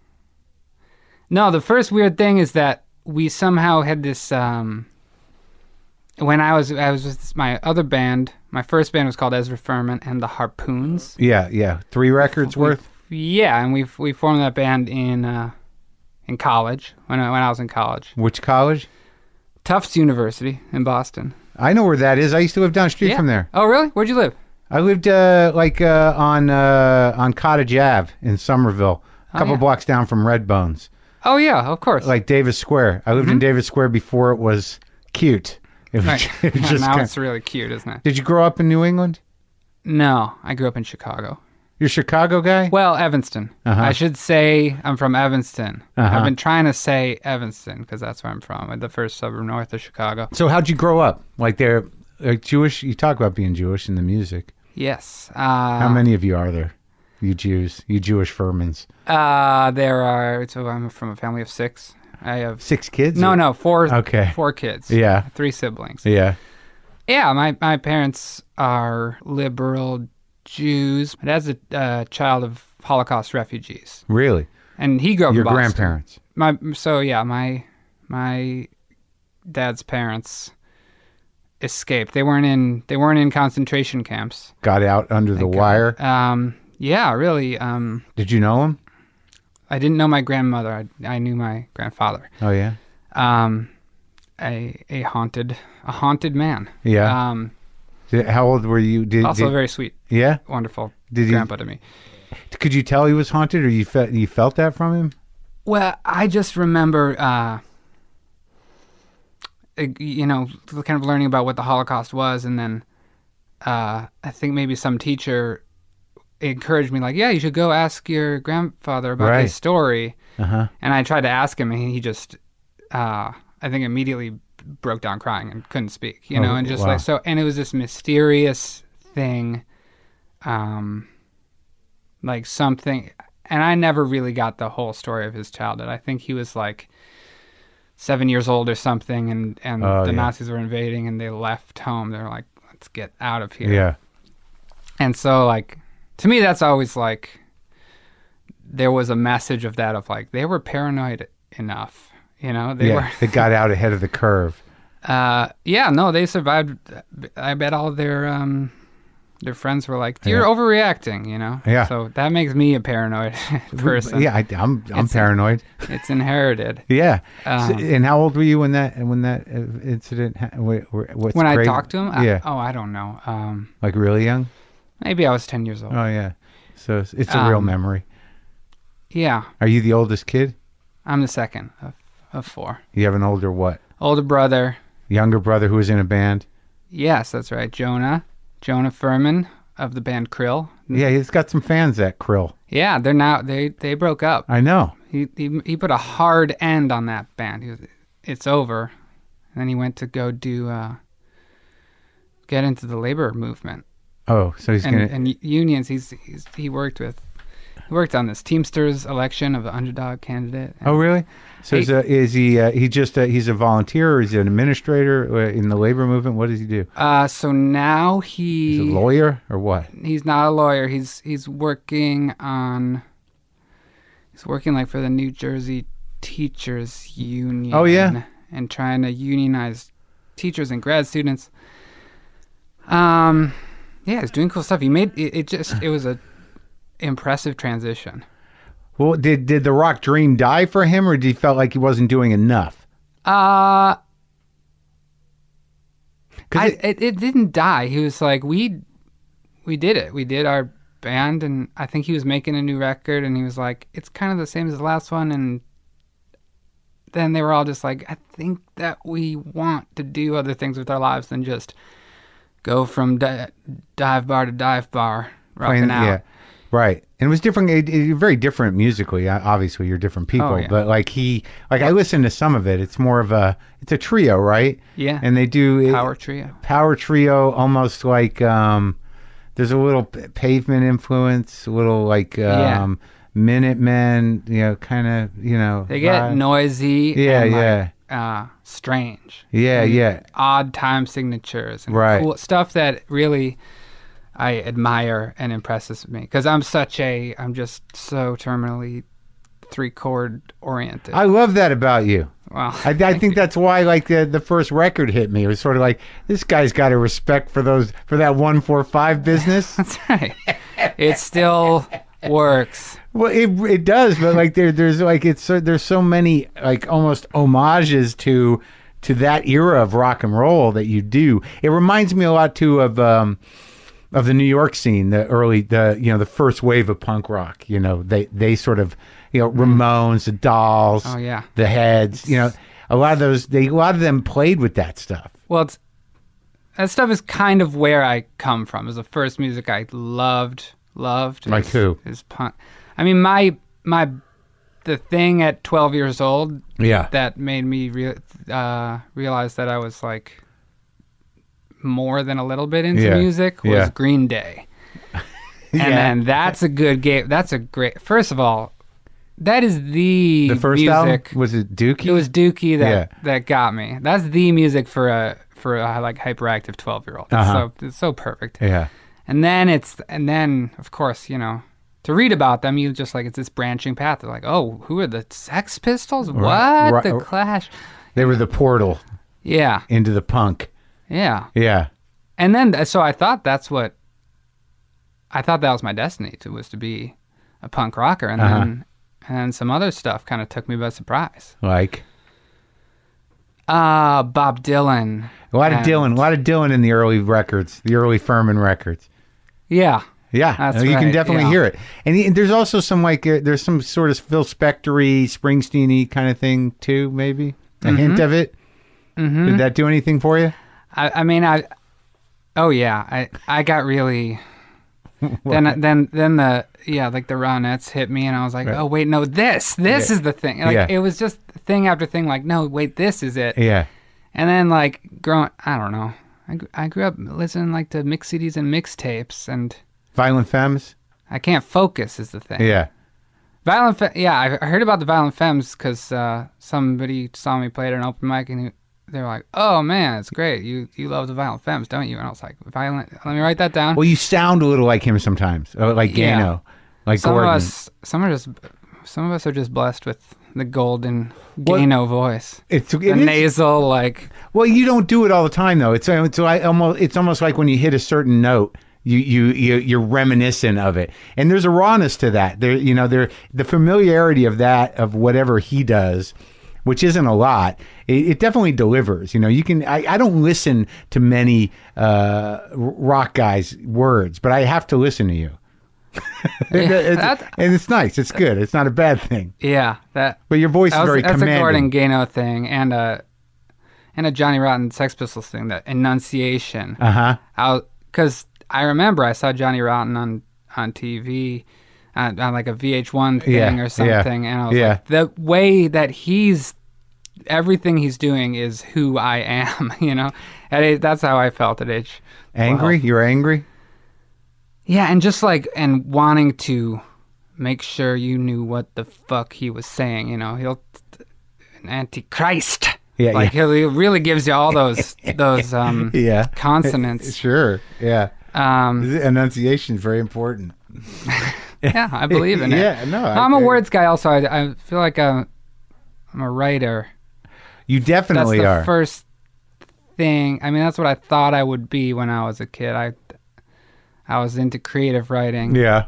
no, the first weird thing is that we somehow had this, um, when I was, I was with this- my other band, my first band was called Ezra Furman and the Harpoons. Yeah, yeah. Three records We- worth. Yeah, and we we formed that band in, uh, in college, when I, when I was in college. Which college? Tufts University in Boston. I know where that is. I used to live down the street Yeah. from there. Oh, really? Where'd you live? I lived uh, like uh, on uh, on Cottage Ave in Somerville, a Oh, couple yeah. blocks down from Redbones, Oh, yeah, of course. like Davis Square. I lived in Davis Square before it was cute. It was, Right. it was just now kind it's really cute, isn't it? Did you grow up in New England? No, I grew up in Chicago. You're a Chicago guy? Well, Evanston. Uh-huh. I should say I'm from Evanston. Uh-huh. I've been trying to say Evanston because that's where I'm from, the first suburb north of Chicago. So how'd you grow up? Like they're like Jewish? You talk about being Jewish in the music. Yes. Uh, How many of you are there? You Jews, you Jewish Furmans. Uh, there are. So I'm from a family of six. I have Six kids? no, or- no, four. Okay. Four kids. Yeah. Three siblings. Yeah. Yeah, my my parents are liberal Jews. My dad's a uh, child of Holocaust refugees, Really? and he grew up Your in Boston. grandparents. My so yeah, my my dad's parents escaped. They weren't in they weren't in concentration camps. Got out under the Thank God. wire. Um, yeah, really. Um, Did you know them? I didn't know my grandmother. I, I knew my grandfather. Oh yeah. Um, a a haunted a haunted man. Yeah. Um, Did- How old were you? Did, also did- very sweet, yeah. wonderful Did he- grandpa to me. Could you tell he was haunted, or you felt you felt that from him? Well, I just remember, uh, uh, you know, kind of learning about what the Holocaust was, and then uh, I think maybe some teacher encouraged me, like, yeah, you should go ask your grandfather about Right. his story. Uh huh. And I tried to ask him, and he just, uh, I think, immediately broke down crying and couldn't speak, you know, Oh, and just wow. like so, and it was this mysterious thing, um, like something, and I never really got the whole story of his childhood. I think he was like seven years old or something, and and Oh, the yeah. Nazis were invading, and they left home. They were like, let's get out of here. Yeah. And so, like, to me, that's always like, there was a message of that, of like, they were paranoid enough, you know? They yeah. were, They got out ahead of the curve. uh, yeah, no, they survived. I bet all their, um, their friends were like, you're Yeah. overreacting, you know? Yeah. So that makes me a paranoid person. Yeah, I, I'm I'm It's- paranoid. It's inherited. Yeah. Um, So- and how old were you when that when that uh, incident? Ha- wh- wh- what's when I grade? talked to him, I- Yeah. oh, I don't know. Um, Like really young? maybe I was ten years old. Oh yeah. So it's, it's a real Um, memory. Yeah, Are you the oldest kid? I'm the second of, of four. You have an older what? Older brother. Younger brother who was in a band? Yes, that's right. Jonah. Jonah Furman of the band Krill. Yeah, he's got some fans, that Krill. Yeah, they're now they they broke up. I know. He he he put a hard end on that band. He was, it's over. And then he went to go do uh, get into the labor movement. Oh, so he's and, gonna and unions. He's, he's he worked with he worked on this Teamsters election of the underdog candidate. Oh, really? So Hey- is, uh, is he? Uh, he just uh, he's a volunteer, or is he an administrator uh, in the labor movement? What does he do? Uh, so now he He's a lawyer or what? he's not a lawyer. He's he's working on he's working like for the New Jersey Teachers Union. Oh, yeah? And trying to unionize teachers and grad students. Um, yeah, he's doing cool stuff. He made it, it just it was a impressive transition. Well, did did the rock dream die for him, or did he felt like he wasn't doing enough? Uh 'Cause I, it- it, it didn't die. He was like, we we did it. We did our band, and I think he was making a new record, and he was like, it's kind of the same as the last one, and then they were all just like, I think that we want to do other things with our lives than just go from di- dive bar to dive bar, rocking Playing- out. Yeah, right. And it was different. It, it, very different musically. Uh, Obviously, you're different people, Oh, yeah. but like he, like I listened to some of it. It's more of a, it's a trio, right? Yeah. And they do it- Power trio. power trio, almost like um, there's a little p- Pavement influence, a little like Yeah. um, Minutemen, you know, kind of, you know. They get vibe. noisy. Yeah, and, yeah. like, uh, strange. Yeah, and yeah. Odd time signatures. And Right. Cool stuff that really I admire and impresses me because I'm such a I'm just so terminally three chord oriented. I love that about you. Well, I, I think that's why, like the the first record hit me. It was sort of like, this guy's got a respect for those for that one four five business. that's right. It still works. Well, it it does, but like there there's like it's so, there's so many like almost homages to to that era of rock and roll that you do. It reminds me a lot too of um of the New York scene, the early the you know the first wave of punk rock. You know they they sort of you know Ramones, the Dolls, Oh, yeah. the Heads. You know a lot of those they a lot of them played with that stuff. Well, it's, that stuff is kind of where I come from. It was the first music I loved, loved. Like is- who? Is punk. I mean, my my the thing at twelve years old Yeah. that made me rea- uh, realize that I was like more than a little bit into Yeah. music was Yeah. Green Day. And Yeah. then that's a good game. That's a great. First of all, that is the The first music. album was it Dookie? It was Dookie that Yeah. that got me. That's the music for a for a like hyperactive twelve year old. It's Uh-huh. so it's so perfect. yeah. And then it's and then of course you know to read about them you just like it's this branching path. They're like, oh, who are the Sex Pistols? What right. the Clash? They were the portal Yeah, into the punk. yeah. Yeah. And then so I thought that's what I thought that was my destiny to was to be a punk rocker, and Uh-huh. then and then some other stuff kind of took me by surprise. Like Uh Bob Dylan. a lot of and- Dylan, a lot of Dylan in the early records, the early Furman records. Yeah. Yeah, That's you can right, definitely yeah. hear it. And, he, and there's also some like uh, there's some sort of Phil Spector-y, Springsteen-y kind of thing too, maybe a hint of it. Mm-hmm. Did that do anything for you? I, I mean, I. Oh yeah, I I got really. then then then the yeah like the Ronettes hit me and I was like, Right. oh wait, no, this this Yeah. is the thing. Like Yeah. it was just thing after thing. Like no, wait, this is it. Yeah, And then like growing, I don't know. I, gr- I grew up listening like to mix C Ds and mixtapes, and Violent Femmes. I can't focus is the thing. Yeah, Violent Fe- yeah, I I heard about the Violent Femmes because uh, somebody saw me play at an open mic and he, they were like, "Oh man, it's great. You you love the Violent Femmes, don't you?" And I was like, "Violent." Let me write that down. well, you sound a little like him sometimes, uh, like Yeah. Gano, like some Gordon. of us, some are just, some of us are just blessed with the golden Well, Gano voice, It's it the is- nasal like. Well, you don't do it all the time though. It's it's like almost it's almost like when you hit a certain note, you you you you're reminiscent of it, and there's a rawness to that. There, you know, there the familiarity of that of whatever he does, which isn't a lot. It, it definitely delivers. You know, you can. I, I don't listen to many uh, rock guys' words, but I have to listen to you. And it's, that- and it's nice. It's good. It's not a bad thing. Yeah, that. But your voice That is was, very that's a Gordon commanding. Gano thing, and a and a Johnny Rotten Sex Pistols thing. That enunciation. Uh huh. I because I remember I saw Johnny Rotten on on T V, on, on like a V H one thing Yeah, or yeah, something, and I was yeah. like, the way that he's, everything he's doing is who I am, you know? At age, that's how I felt at age Angry? twelve. You were angry? Yeah, and just like, and wanting to make sure you knew what the fuck he was saying, you know? He'll, an antichrist. Yeah, like yeah. he really gives you all those those um Yeah. consonants. Sure. Yeah. Um, Enunciation is very important. yeah, I believe in it. Yeah, no, I- I'm a I- words guy. Also, I, I feel like I'm, I'm a writer. You That's definitely the are. first thing. I mean, that's what I thought I would be when I was a kid. I I was into creative writing. Yeah.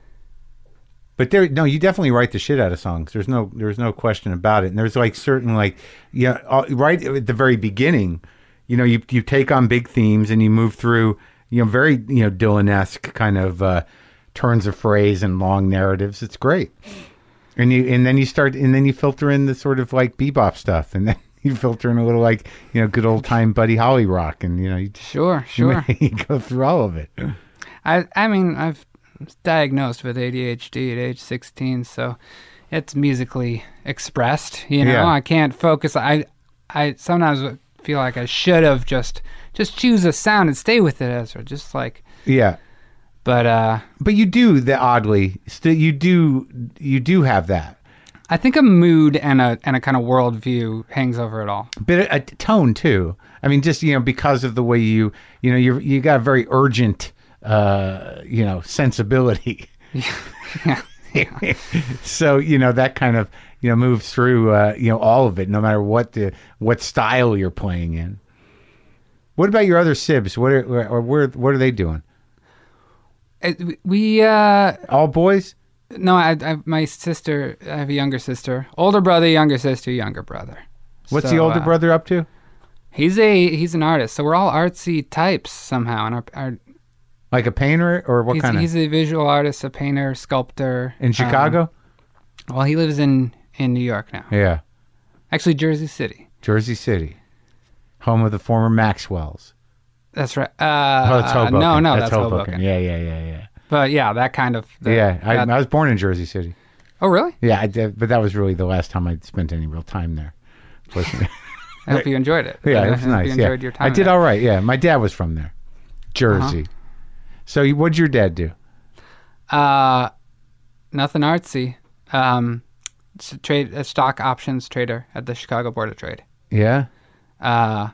But there, no, you definitely write the shit out of songs. There's no, there's no question about it. And there's like certain, like, yeah, uh, right at the very beginning, you know, you you take on big themes and you move through, you know, very, you know, Dylan-esque kind of uh, turns of phrase and long narratives. It's great. And you, and then you start, and then you filter in the sort of like bebop stuff, and then you filter in a little like, you know, good old time Buddy Holly rock, and you know, you, Sure, sure. you go through all of it. I I mean, I've was diagnosed with A D H D at age sixteen, so it's musically expressed. You know, Yeah. I can't focus. I I sometimes feel like I should have just just choose a sound and stay with it, as or just like. Yeah. But uh, But you do the oddly, still you do you do have that. I think a mood and a and a kind of worldview hangs over it all. But a, a tone too. I mean, just, you know, because of the way you, you know, you you got a very urgent, uh, you know, sensibility. Yeah. Yeah. So, you know, that kind of, you know, moves through, uh, you know, all of it, no matter what the what style you're playing in. What about your other sibs? What are or where what are they doing? It- we uh, All boys? no, I, I my sister. I have a younger sister, older brother, younger sister, younger brother. What's So, the older uh, brother up to? He's a he's an artist, so we're all artsy types somehow. And our, our Like a painter or what he's, kind of? he's a visual artist, a painter, sculptor. In Chicago? Um, well, he lives in in New York now. Yeah. Actually, Jersey City. Jersey City. Home of the former Maxwells. That's right. Uh, Oh, it's Hoboken. No, no, that's, that's, Hoboken. Yeah, yeah, yeah, yeah. But yeah, that kind of. the- yeah, I, that- I was born in Jersey City. oh, really? Yeah, I did, but that was really the last time I spent any real time there. Listen- I hope you enjoyed it. yeah, I it was hope nice. You yeah, enjoyed your time. I did there. all right. Yeah, my dad was from there, Jersey. Uh-huh. So, you- what'd your dad do? Uh, nothing artsy. Um, it's a trade, a stock options trader at the Chicago Board of Trade. Yeah, Uh,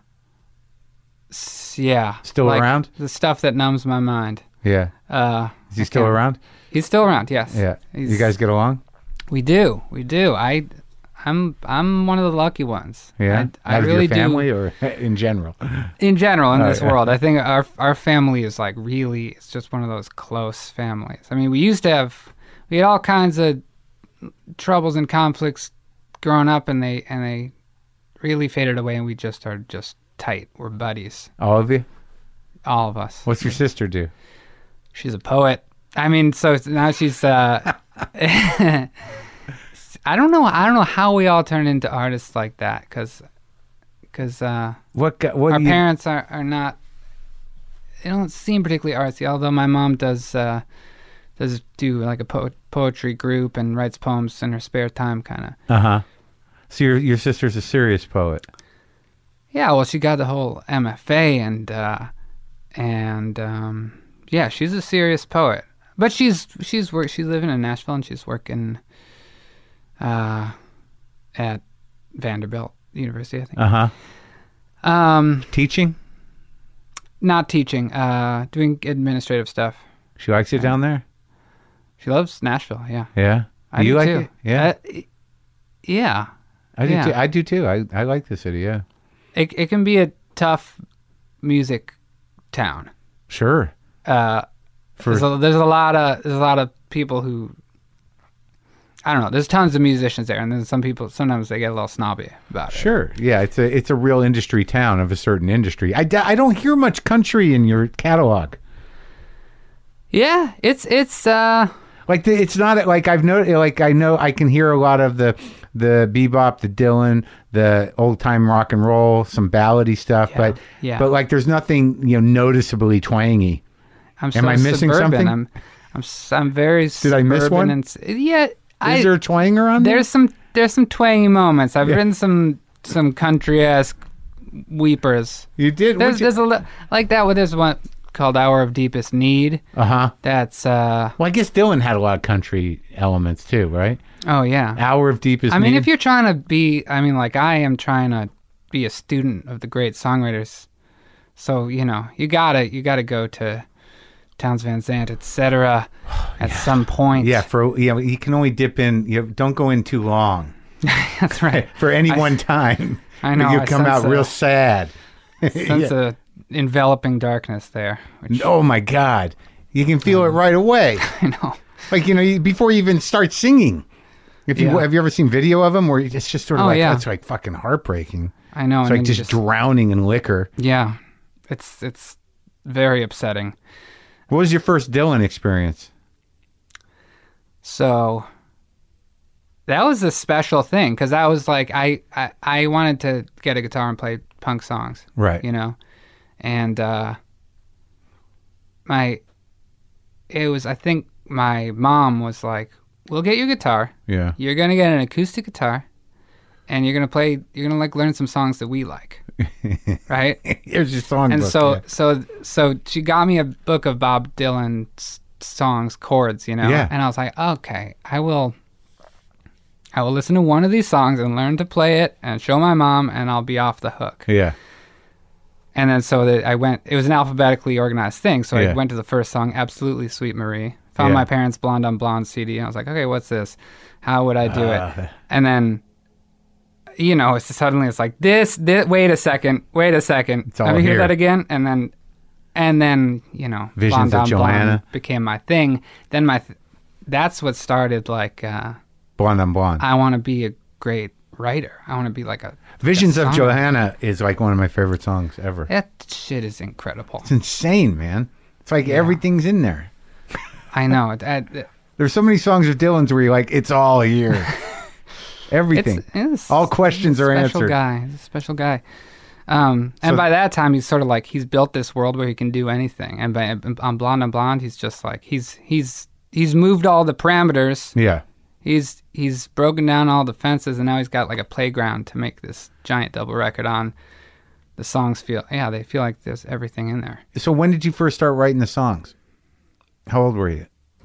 s- yeah. Still like around? The stuff that numbs my mind. yeah. Uh, Is he I still can't- around? He's still around. Yes. Yeah. He's- You guys get along? We do. We do. I, I'm, I'm one of the lucky ones. Yeah. I, I Out of really your family do. or in general? In general, in Oh, this yeah. world, I think our our family is like really. It's just one of those close families. I mean, we used to have, we had all kinds of troubles and conflicts growing up, and they and they really faded away, and we just are just tight. We're buddies, All of you? all of us. What's your sister do? She's a poet. I mean, so now she's. Uh, I don't know. I don't know how we all turned into artists like that, because, because uh, What? got- What? our you- parents are, are not. They don't seem particularly artsy. Although my mom does uh, does do like a po- poetry group and writes poems in her spare time, kind of. Uh huh. So your your sister's a serious poet. Yeah, well, she got the whole M F A, and uh, and um, yeah, she's a serious poet. But she's she's work she's living in Nashville, and she's working uh, at Vanderbilt University, I think. Uh huh. Um, Teaching? not teaching, uh, doing administrative stuff. She likes it down there. She loves Nashville. Yeah, Yeah. I you do like too. it? Yeah. Uh, yeah. I do yeah. too. I do too. I, I like the city. Yeah. It it can be a tough music town. Sure. Uh, For there's a, there's a lot of there's a lot of people who I don't know. There's tons of musicians there, and then some people sometimes they get a little snobby about it. sure. Yeah. It's a it's a real industry town of a certain industry. I, d- I don't hear much country in your catalog. Yeah, it's it's uh Like the, it's not like I've noticed. Like I know I can hear a lot of the the bebop, the Dylan, the old time rock and roll, some ballady stuff. Yeah, But yeah. but like there's nothing, you know, noticeably twangy. I'm Am so I missing suburban. something? I'm I'm s- I'm very. Did I miss suburban one? And, s- yeah, Is I, there a twanger on there? there's some there's some twangy moments. I've Yeah. written some some country esque weepers. You did? There's there's a li- like that. Well, there's one called "Hour of Deepest Need." Uh huh. That's uh Well, I guess Dylan had a lot of country elements too, right? oh yeah. Hour of Deepest I mean, Need. if you're trying to be, I mean, like I am trying to be a student of the great songwriters, so you know, you gotta you gotta go to Towns Van Zandt, et cetera, at some point. Yeah, for yeah, you can only dip in. You don't go in too long that's right. for any I- one time. I know, you I come out sense real a- sad. Sense Yeah. a enveloping darkness there. Which, Oh my God, you can feel it right away. I know. Like you know, you, before you even start singing. If you Yeah. have you ever seen video of them where it's just sort of Oh, like yeah. it's like fucking heartbreaking. I know. It's and like then just, drowning in liquor. yeah, it's it's very upsetting. What was your first Dylan experience? So that was a special thing because I was like, I, I I wanted to get a guitar and play punk songs, Right. you know, and uh, my it was I think my mom was like, we'll get you a guitar. Yeah. You're gonna get an acoustic guitar, and you're gonna play. You're gonna like learn some songs that we like, right? Here's your song. And book, so, yeah. so, so she got me a book of Bob Dylan's songs, chords, you know. Yeah. And I was like, okay, I will. I will listen to one of these songs and learn to play it, and show my mom, and I'll be off the hook. Yeah. And then so that I went. It was an alphabetically organized thing. So Yeah. I went to the first song, "Absolutely Sweet Marie." Found Yeah. my parents' Blonde on Blonde C D, and I was like, okay, what's this? How would I do Uh. it? And then, you know, it's suddenly it's like this, this. Wait a second. Wait a second. It's all Let me hear here. that again. And then, and then you know, Visions Blonde of on Johanna. Blonde became my thing. Then my, th- that's what started like. Uh, Blonde on Blonde. I want to be a great writer. I want to be like a. Visions a of songwriter. Johanna is like one of my favorite songs ever. That shit is incredible. It's insane, man. It's like Yeah. everything's in there. I know. It, it, There's so many songs of Dylan's where you're like, it's all here. Everything. It's, it's All questions he's a are special answered. Guy. He's a special guy. Um, and So- by that time, he's sort of like he's built this world where he can do anything. And by on Blonde on Blonde, he's just like he's he's he's moved all the parameters. Yeah. He's he's broken down all the fences, and now he's got like a playground to make this giant double record on. The songs feel yeah, they feel like there's everything in there. So when did you first start writing the songs? How old were you?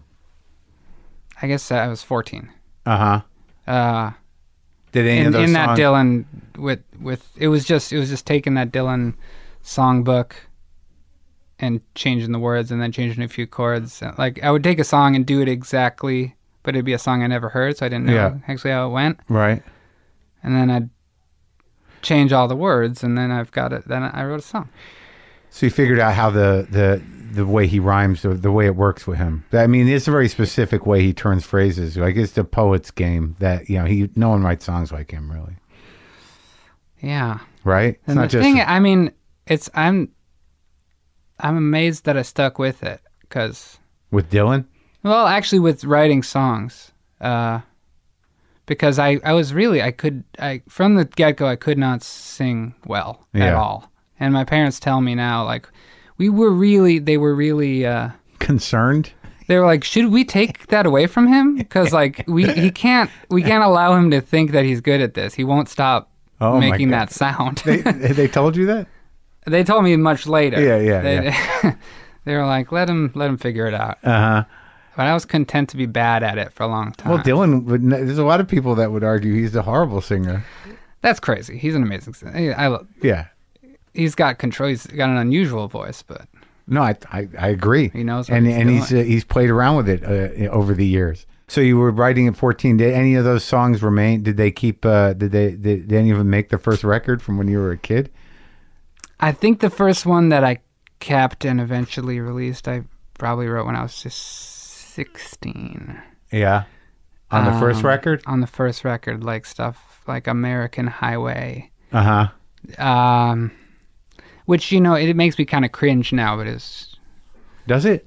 I guess I was fourteen. Uh huh. Uh, Did any in, of those in that songs? Dylan with with it was just it was just taking that Dylan songbook and changing the words and then changing a few chords. Like I would take a song and do it exactly, but it'd be a song I never heard, so I didn't know Yeah. actually how it went. Right. And then I'd change all the words, and then I've got it. Then I wrote a song. So you figured out how the the the way he rhymes, the, the way it works with him. I mean, it's a very specific way he turns phrases. Like it's the poet's game that you know he no one writes songs like him really. Yeah. Right. It's And not the just thing, I mean, it's I'm I'm amazed that I stuck with it because. with Dylan. Well, actually, with writing songs, uh, because I, I was really I could I from the get go I could not sing well at Yeah. all, and my parents tell me now like we were really they were really uh, Concerned. they were like, should we take that away from him because like we he can't we can't allow him to think that he's good at this. He won't stop Oh, my making God. that sound. They they told you that? They told me much later. Yeah, yeah, They, yeah. they were like, let him let him figure it out. Uh huh. But I was content to be bad at it for a long time. Well, Dylan would. There's a lot of people that would argue he's a horrible singer. That's crazy. He's an amazing singer. I, I, Yeah. he's got control. He's got an unusual voice, but No, I I, I agree. He knows what and he's and he's uh, doing. he's played around with it uh, over the years. So you were writing at fourteen. Did any of those songs remain? Did they keep? Uh, did they? Did, did any of them make the first record from when you were a kid? I think the first one that I kept and eventually released, I probably wrote when I was just sixteen. Yeah. On the first Um, record. On the first record, like stuff like American Highway, Uh huh. um, which you know it makes me kind of cringe now, but it's Does it?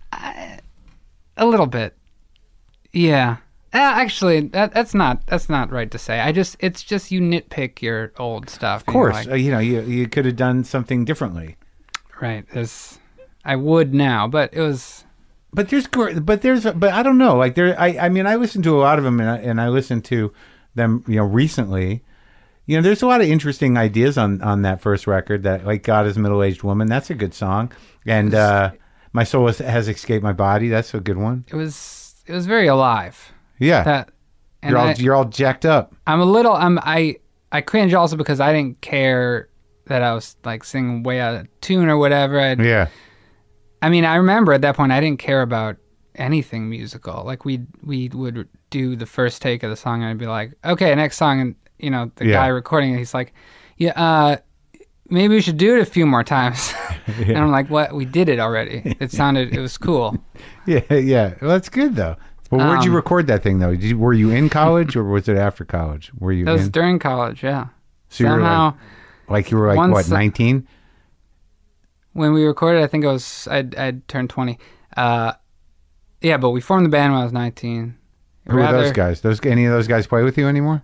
a little bit. Yeah. Uh, actually, that, that's not that's not right to say. I just it's just you nitpick your old stuff. Of course. Uh, you know, you you could have done something differently. Right. There's, I would now, but it was, but there's gr- but there's but I don't know. Like there, I I mean, I listened to a lot of them, and I, and I listened to them, you know, recently. You know, there's a lot of interesting ideas on on that first record. That like God is a Middle Aged Woman. That's a good song. And uh, My Soul has, has Escaped My Body. That's a good one. It was it was very alive. Yeah. That and you're all I, you're all jacked up. I'm a little. I'm I I cringe also because I didn't care that I was like singing way out of tune or whatever. I'd, Yeah. I mean, I remember at that point I didn't care about anything musical. Like we we would do the first take of the song and I'd be like, okay, next song, and you know the Yeah. guy recording it, he's like, yeah, uh, maybe we should do it a few more times. Yeah. And I'm like, what? We did it already. It sounded, it was cool. Yeah, yeah. Well, that's good though. Well, where'd you Um, record that thing though? Did you, were you in college or was it after college? Were you That was in? during college, yeah. So you were Somehow, like, like you were like once what, the- nineteen? when we recorded, I think I was, I'd, I'd turned twenty. Uh, yeah, but we formed the band when I was nineteen. Who Rather- are those guys? Those any of those guys play with you anymore?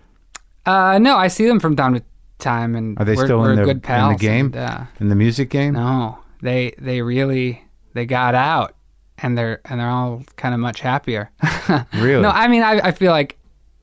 Uh, no, I see them from time to time, and Are they we're, still we're in the good in pals. the game? And, uh, In the music game? no, they they really they got out, and they're and they're all kind of much happier. Really? No, I mean I I feel like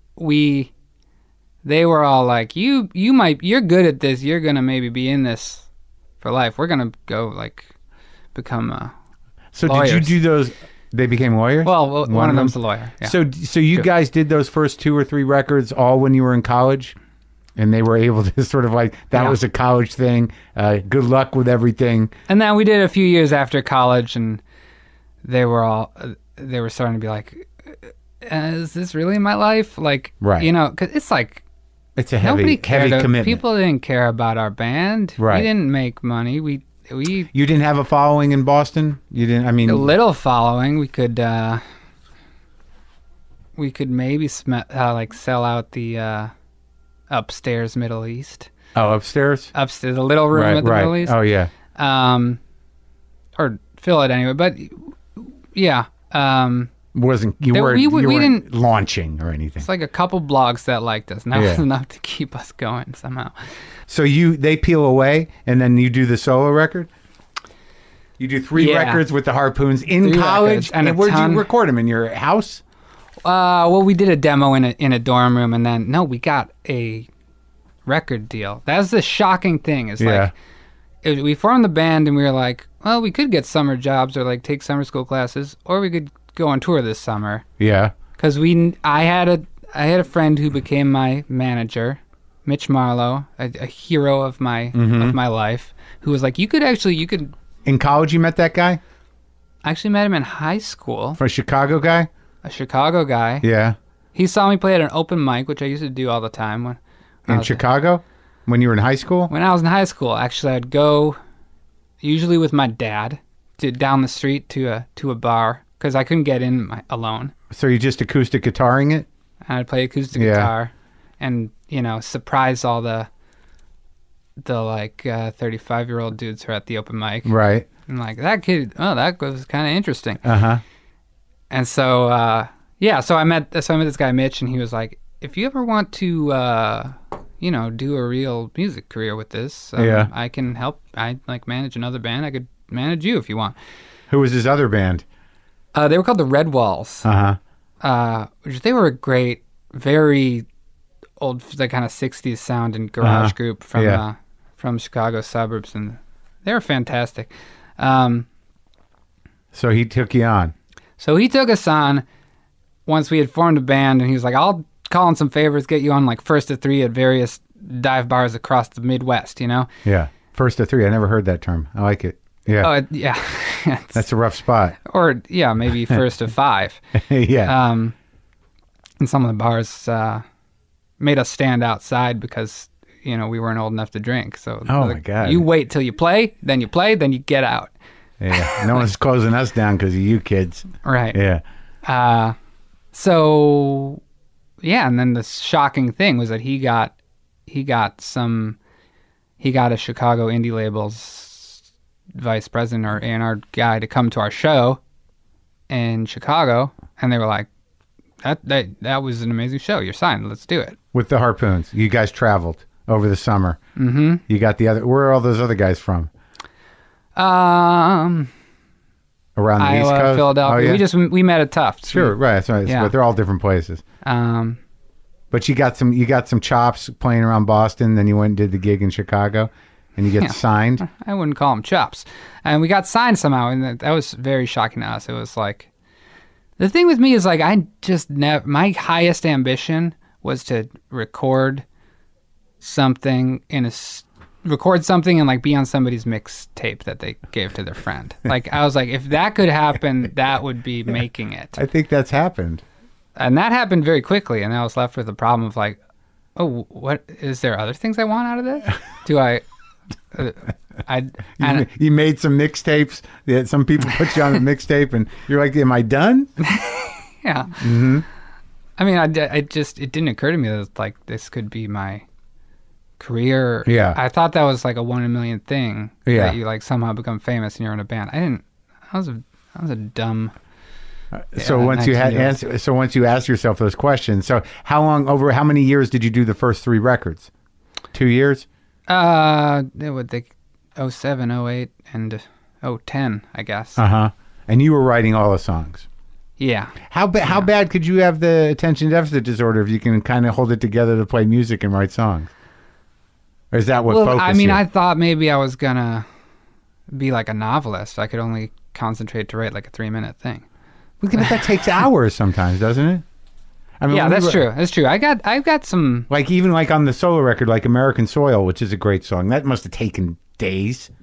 we they were all like, you you might you're good at this. You're gonna maybe be in this for life. We're gonna go like become a So lawyers. did you do those? They became lawyers. well. well one, of them? them's a lawyer. Yeah. So so you Good. guys did those first two or three records all when you were in college, and they were able to sort of like that Yeah. was a college thing. Uh, good luck with everything. And then we did a few years after college, and they were all uh, they were starting to be like, uh, "Is this really my life?" Like, Right. You know, because it's like It's a heavy nobody cared. heavy commitment. People didn't care about our band. Right. We didn't make money. We we You didn't have a following in Boston. You didn't. I mean, a little following. We could uh, we could maybe sm- uh, like sell out the uh, upstairs Middle East. oh, upstairs. Upstairs, the little room Right, at the right. Middle East. Oh yeah. Um, or fill it anyway. But yeah. Um. Wasn't you There- weren't we- you we weren't didn't- launching or anything. It's like a couple blogs that liked us, and that Yeah. was enough to keep us going somehow. So you they peel away, and then you do the solo record. You do three Yeah. records with the Harpoons in Three college, records and a where'd ton- you record them? In your house? Uh, well, we did a demo in a in a dorm room, and then no, we got a record deal. That was the shocking thing. Is Yeah. like it, we formed the band, and we were like, well, we could get summer jobs or like take summer school classes, or we could go on tour this summer. Yeah. Because we, I had a I had a friend who became my manager, Mitch Marlowe, a, a hero of my Mm-hmm. of my life, who was like, you could actually you could. In college, you met that guy, I actually met him in high school, for a Chicago guy. a Chicago guy. Yeah. He saw me play at an open mic, which I used to do all the time when I In was, Chicago, when you were in high school. when I was in high school. Actually, I'd go usually with my dad to down the street to a to a bar because I couldn't get in my, alone. So you just acoustic guitaring it. And I'd play acoustic Yeah. guitar and you know surprise all the the like thirty-five year old dudes who are at the open mic. Right. And like that kid, oh, that was kind of interesting. Uh huh. And so, uh, yeah, so I met so I met this guy Mitch, and he was like, "If you ever want to, uh, you know, do a real music career with this, um, Yeah. I can help. I like manage another band. I could manage you if you want." Who was his other band? Uh, they were called the Red Walls, Uh huh. uh, which they were a great, very old, like kind of sixties sound and garage Uh-huh. group from Yeah. uh, from Chicago suburbs, and they were fantastic. Um, So he took you on. So he took us on once we had formed a band, and he was like, I'll call in some favors, get you on like first to three at various dive bars across the Midwest, you know? Yeah. First of three. I never heard that term. I like it. Yeah. Oh, it- yeah. It's- That's a rough spot. or, yeah, maybe first to five. Yeah. Um, and some of the bars uh, made us stand outside because, you know, we weren't old enough to drink. So, Oh, my like, God. You wait till you play, then you play, then you get out. Yeah. No one's closing us down because of you kids. Right. Yeah. Uh, so yeah, and then the shocking thing was that he got he got some he got a Chicago indie label's vice president or A and R guy to come to our show in Chicago, and they were like, that that that was an amazing show. You're signed. Let's do it. With the Harpoons. You guys traveled over the summer. Mm-hmm. You got the other. Where are all those other guys from? Um, Around the Iowa, East Coast? Philadelphia. Oh, yeah? We just we met at Tufts. Sure, right. That's right. Yeah. But they're all different places. Um, But you got some you got some chops playing around Boston, then you went and did the gig in Chicago, and you get Yeah. signed. I wouldn't call them chops. And we got signed somehow, and that, that was very shocking to us. It was like, the thing with me is like, I just never, my highest ambition was to record something in a, s- record something and like be on somebody's mixtape that they gave to their friend. Like, I was like, if that could happen, that would be making it. I think that's happened. And that happened very quickly, and I was left with the problem of like, oh, what, is there other things I want out of this? Do I... Uh, I You, and, you made some mixtapes. Yeah, some people put you on a mixtape, and you're like, "Am I done?" yeah. Mm-hmm. I mean, I, d- I just it didn't occur to me that like this could be my career. Yeah. I thought that was like a one in a million thing. Yeah. That you like somehow become famous and you're in a band. I didn't. I was a I was a dumb. So Yeah, once you had nineteen years. answer, so once you asked yourself those questions, so how long over how many years did you do the first three records? Two years. Uh, it would think oh seven, oh eight, and oh ten, I guess. Uh huh. And you were writing all the songs. Yeah. How ba- how bad could you have the attention deficit disorder if you can kind of hold it together to play music and write songs? Or is that what Well, focused I mean, you? I thought maybe I was gonna be like a novelist. I could only concentrate to write like a three minute thing. But that takes hours sometimes, doesn't it? I mean, Yeah, when we that's were- true. That's true. I got I've got some. Like even like on the solo record, like American Soil, which is a great song. That must have taken days.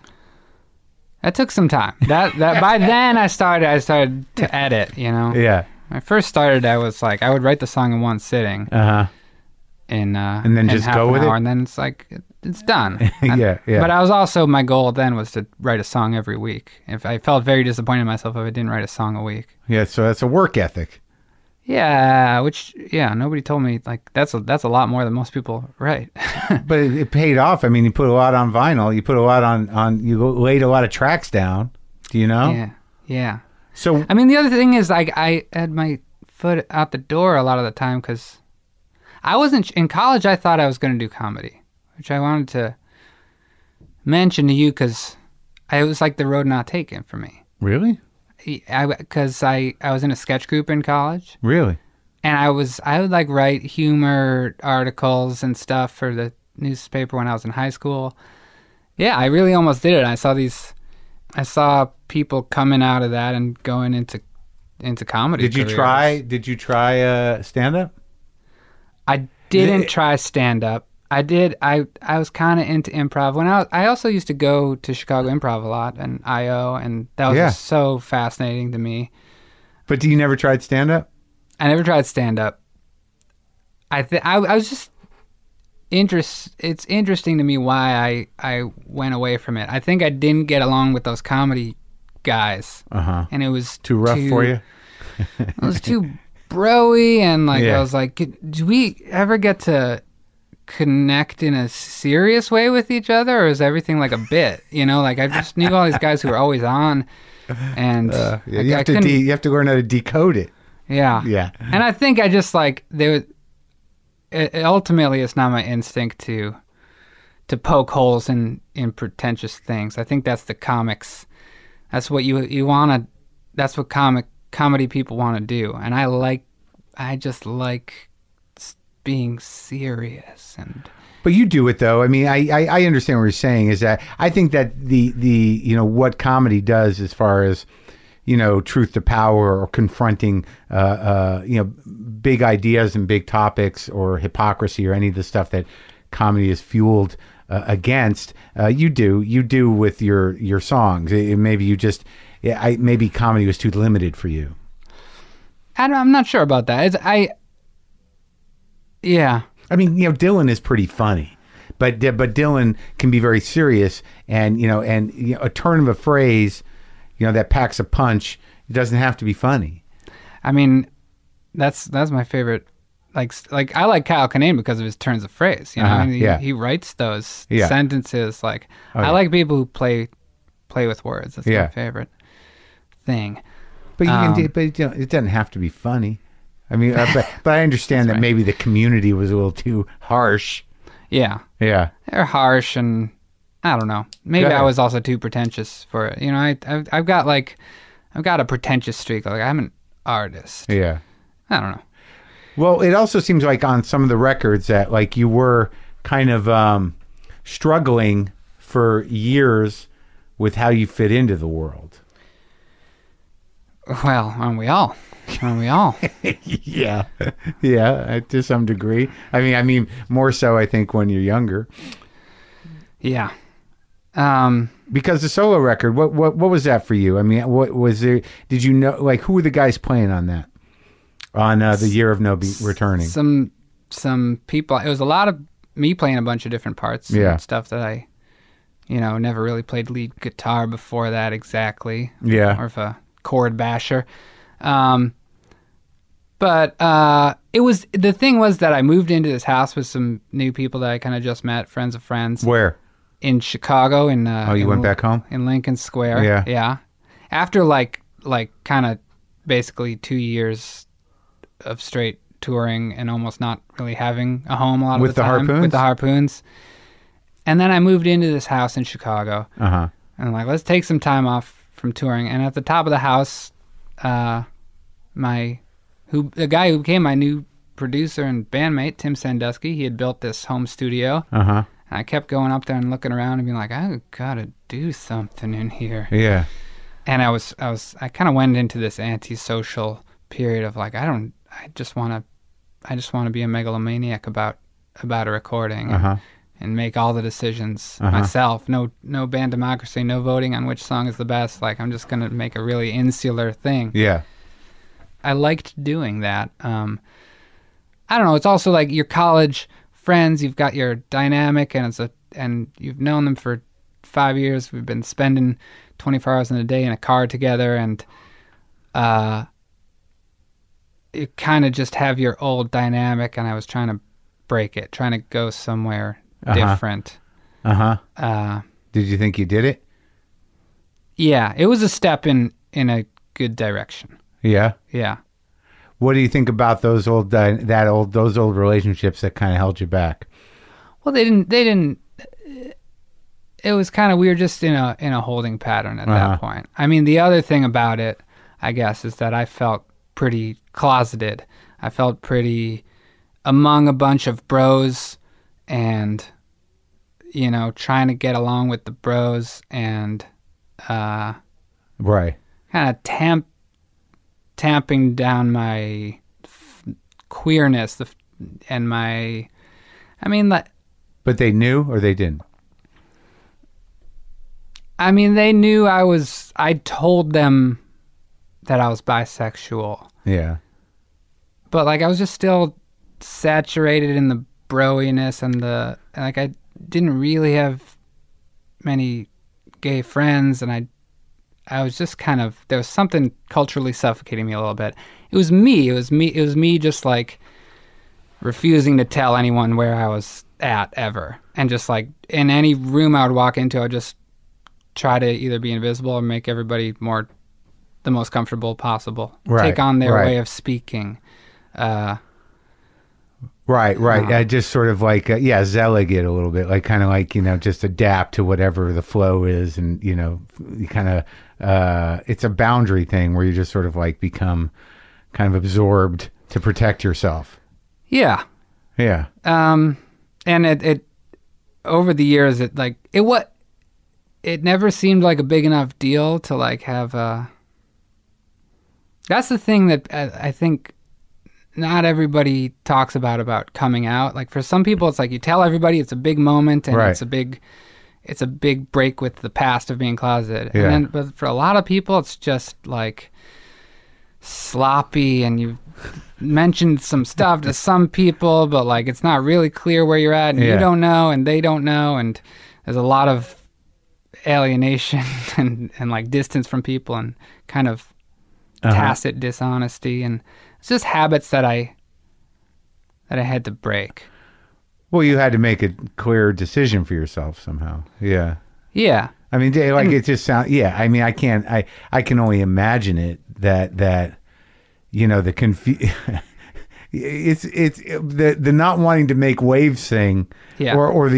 That took some time. That that by then I started I started to edit. You know. Yeah. When I first started, I was like I would write the song in one sitting, Uh huh. in uh, And then in just half go an with hour, it? and then it's like it, it's done. Yeah, yeah. But I was also my goal then was to write a song every week. If I felt very disappointed in myself if I didn't write a song a week. Yeah. So that's a work ethic. Yeah, which yeah, nobody told me like that's a that's a lot more than most people write. But it, it paid off. I mean, you put a lot on vinyl. You put a lot on on. You laid a lot of tracks down. Do you know? Yeah, yeah. So I mean, the other thing is like I had my foot out the door a lot of the time because I wasn't in college. I thought I was going to do comedy, which I wanted to mention to you because it was like the road not taken for me. really, Because I, I, I was in a sketch group in college, really, and I was I would like write humor articles and stuff for the newspaper when I was in high school. Yeah, I really almost did it. I saw these, I saw people coming out of that and going into into comedy. did you careers. try? Did you try uh, stand up? I didn't It- try stand up. I did. I I was kind of into improv when I was, I also used to go to Chicago Improv a lot and I O, and that was Yeah. just so fascinating to me. But do you never tried stand up? I never tried stand up. I th- I, I was just interest. It's interesting to me why I I went away from it. I think I didn't get along with those comedy guys, Uh huh. and it was Too rough for you? It was too broy, and like Yeah. I was like, do we ever get to connect in a serious way with each other, or is everything like a bit? You know, like I just knew all these guys who were always on, and Uh, yeah, I- you I have to couldn't- de- you have to learn how to decode it. yeah, Yeah. And I think I just like they would. It, it ultimately, it's not my instinct to to poke holes in in pretentious things. I think that's the comics. That's what you you want to. That's what comic comedy people want to do, and I like. I just like s- being serious and. But you do it though. I mean, I, I, I understand what you're saying. Is that I think that the the you know what comedy does as far as you know truth to power or confronting uh, uh, you know big ideas and big topics or hypocrisy or any of the stuff that comedy is fueled uh, against. Uh, you do you do with your your songs. It, maybe you just yeah, I, maybe comedy was too limited for you. I don't, I'm not sure about that. It's, I. Yeah. I mean, you know, Dylan is pretty funny, but but Dylan can be very serious, and you know, and you know, a turn of a phrase, you know, that packs a punch. It doesn't have to be funny. I mean, that's that's my favorite. Like like I like Kyle Kinane because of his turns of phrase. You know, Uh-huh, I mean, he, yeah. he writes those Yeah. sentences. Like Oh, I yeah. like people who play play with words. That's Yeah. my favorite thing. But you Um, can, do, but you know, it doesn't have to be funny. I mean, uh, but but I understand that right. maybe the community was a little too harsh. Yeah, Yeah, they're harsh, and I don't know. Maybe Go I ahead. was also too pretentious for it. You know, I I've, I've got like I've got a pretentious streak. Like I'm an artist. Yeah. I don't know. Well, it also seems like on some of the records that like you were kind of um, struggling for years with how you fit into the world. Well, aren't we all? Aren't we all? Yeah, yeah, uh, to some degree. I mean, I mean, more so, I think, when you're younger. Yeah. Um. Because the solo record, what what what was that for you? I mean, what was there? Did you know, like, who were the guys playing on that? On uh, the Year of No Be Returning. Some some people. It was a lot of me playing a bunch of different parts. and Yeah. stuff that I, you know, never really played lead guitar before that exactly. Yeah. Or if a chord basher. Um. But uh, it was the thing was that I moved into this house with some new people that I kind of just met, friends of friends. Where? In Chicago, in uh, Oh, you in went L- back home? in Lincoln Square. Yeah. yeah. After like like kind of basically two years of straight touring and almost not really having a home a lot With of the, the time Harpoons? with the Harpoons. And then I moved into this house in Chicago, Uh huh. and I'm like, let's take some time off from touring. And at the top of the house, uh, my who the guy who became my new producer and bandmate, Tim Sandusky, he had built this home studio. Uh huh. And I kept going up there and looking around and being like, I gotta do something in here. Yeah. And I was, I was, I kind of went into this antisocial period of like, I don't, I just want to, I just want to be a megalomaniac about, about a recording and, Uh-huh. and make all the decisions Uh-huh. myself. No, no band democracy, no voting on which song is the best. Like, I'm just gonna make a really insular thing. Yeah. I liked doing that. Um, I don't know. It's also like your college friends. You've got your dynamic, and it's a and you've known them for five years. We've been spending twenty-four hours in a day in a car together, and uh, you kind of just have your old dynamic. And I was trying to break it, trying to go somewhere Uh-huh. different. Uh huh. Uh, Did you think you did it? yeah, it was a step in in a good direction. Yeah. Yeah. What do you think about those old dy- that old those old relationships that kind of held you back? Well, they didn't. They didn't. It was kind of we were just in a in a holding pattern at Uh-huh. that point. I mean, the other thing about it, I guess, is that I felt pretty closeted. I felt pretty among a bunch of bros, and you know, trying to get along with the bros and uh, Right. kind of tamp tamping down my f- queerness the f- and my. I mean, like. But they knew or they didn't? I mean, they knew I was. I told them that I was bisexual, Yeah. but like I was just still saturated in the broiness and the and, like I didn't really have many gay friends, and I I was just kind of there was something culturally suffocating me a little bit. It was me. It was me. It was me just like refusing to tell anyone where I was at ever, and just like in any room I would walk into, I would just try to either be invisible or make everybody more the most comfortable possible. Right, Take on their right. way of speaking. Uh, Right, right. Uh-huh. I just sort of like, uh, yeah, zealot it a little bit, like kind of like, you know, just adapt to whatever the flow is. And, you know, you kind of, uh, it's a boundary thing where you just sort of like become kind of absorbed to protect yourself. yeah. Yeah. Um, and it, it, over the years, it like, it what, it never seemed like a big enough deal to like have a, that's the thing that I, I think not everybody talks about, about coming out. Like for some people, it's like you tell everybody it's a big moment and Right. it's a big, it's a big break with the past of being closeted. Yeah. And then, but for a lot of people, it's just like sloppy, and you mentioned some stuff to some people, but like it's not really clear where you're at, and Yeah. you don't know, and they don't know, and there's a lot of alienation and, and like distance from people, and kind of Uh-huh. tacit dishonesty, and it's just habits that I that I had to break. Well, you had to make a clear decision for yourself somehow. Yeah. Yeah. I mean, they- like And- it just sounds. Yeah, I mean, I can't. I I can only imagine it. That that, you know, the confu- It's it's the the not wanting to make waves thing, Yeah. or or the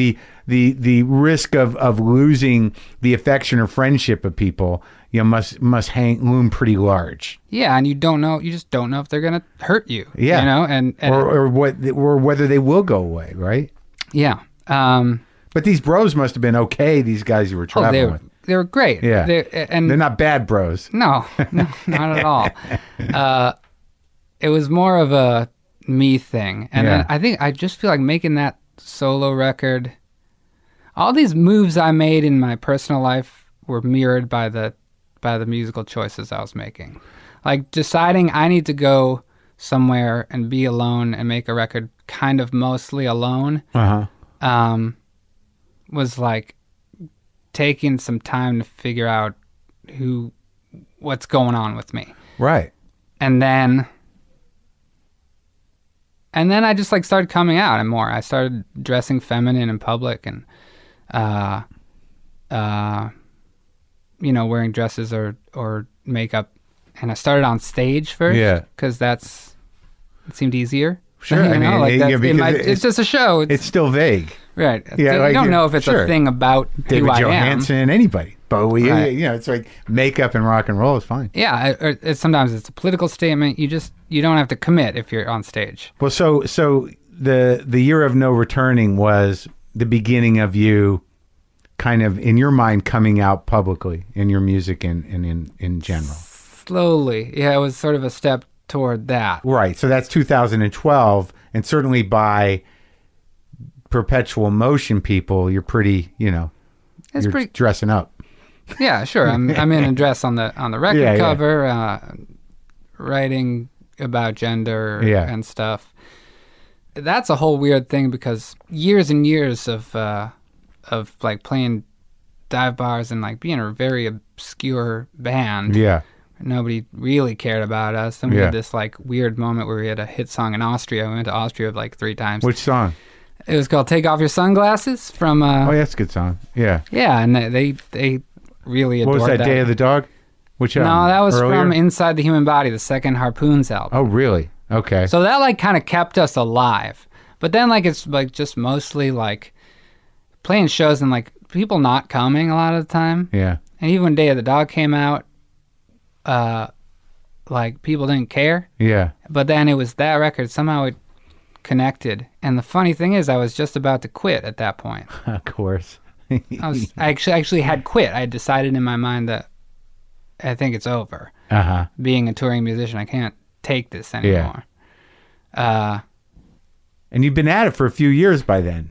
the the risk of of losing the affection or friendship of people, you know, must must hang loom pretty large. Yeah, and you don't know, you just don't know if they're gonna hurt you. Yeah, you know, and, and or or what or whether they will go away, right? Yeah. Um, but these bros must have been okay. These guys you were oh, traveling they were, with. they were great. Yeah, they and they're not bad bros. No, no, not at all. Uh, it was more of a me thing, and Yeah. then I think I just feel like making that solo record. All these moves I made in my personal life were mirrored by the by the musical choices I was making. Like deciding I need to go somewhere and be alone and make a record kind of mostly alone Uh huh. um, was like taking some time to figure out who, what's going on with me. Right. And then, and then I just like started coming out and more. I started dressing feminine in public and, uh, uh, you know, wearing dresses or, or makeup. And I started on stage first. Yeah. Cause that's, it seemed easier. Sure. You I know, mean, like yeah, that's- it because might- it's- it's just a show. It's, It's still vague. right. Yeah, You like, don't yeah, know if it's sure. a thing about David who I am. Johansen, anybody, Bowie. Right. You know, it's like makeup and rock and roll is fine. Yeah, it, or it's, sometimes it's a political statement. You just you don't have to commit if you're on stage. Well, so so the the year of no returning was the beginning of you, kind of in your mind, coming out publicly in your music and, and in in general. Slowly, yeah, it was sort of a step toward that. Right. So that's two thousand twelve, and certainly by Perpetual Motion people, you're pretty, you know, It's you're pretty. dressing up. Yeah, sure. I'm I'm in a dress on the on the record Yeah, yeah. cover, uh, writing about gender Yeah. and stuff. That's a whole weird thing because years and years of uh, of like playing dive bars and like being a very obscure band. Yeah. Nobody really cared about us. And we Yeah. had this like weird moment where we had a hit song in Austria. We went to Austria like three times. Which song? It was called "Take Off Your Sunglasses" from. Uh, Oh, yeah, that's a good song. Yeah. Yeah, and they they, they really What adored was that? Day of the Dog? Which No, album? that was Earlier? from Inside the Human Body, the second Harpoons album. Oh, really? Okay. So that like kind of kept us alive. But then like it's like just mostly like playing shows and like people not coming a lot of the time. yeah. And even when Day of the Dog came out, uh, like people didn't care. Yeah. But then it was that record somehow it connected. And the funny thing is, I was just about to quit at that point. Of course. I was I actually actually had quit. I had decided in my mind that I think it's over. Uh huh. Being a touring musician, I can't take this anymore. Uh, And you've been at it for a few years by then.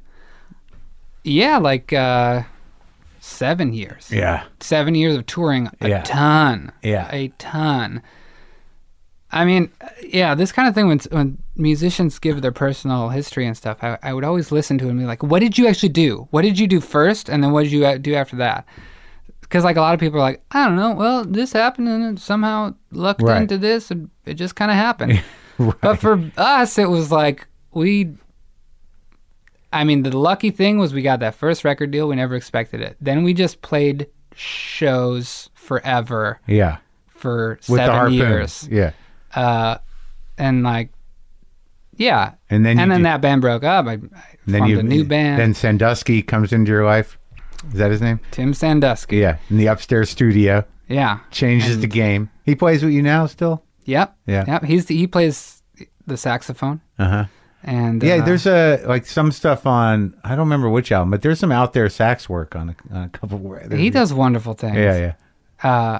yeah, like uh, seven years. Yeah. Seven years of touring, a Yeah. ton. Yeah. A ton. I mean, yeah, this kind of thing when when musicians give their personal history and stuff, I, I would always listen to it and be like, what did you actually do? What did you do first? And then what did you a- do after that? Because like a lot of people are like, I don't know, well, this happened and it somehow lucked Right. into this and it just kind of happened. Right. But for us, it was like, we, I mean, the lucky thing was we got that first record deal. We never expected it. Then we just played shows forever Yeah. for With the seven harpoons. years. Yeah. Uh, and like, yeah. And then you and then do- that band broke up. I, I Then formed you a new band. Then Sandusky comes into your life. Is that his name? Tim Sandusky. Yeah. In the upstairs studio. Yeah. Changes the game. He plays with you now still? Yep. Yeah. Yep. He's the, he plays the saxophone. Uh huh. And Yeah, uh, there's a like some stuff on I don't remember which album, but there's some out there sax work on a, on a couple of he does wonderful things. Yeah, yeah. Uh,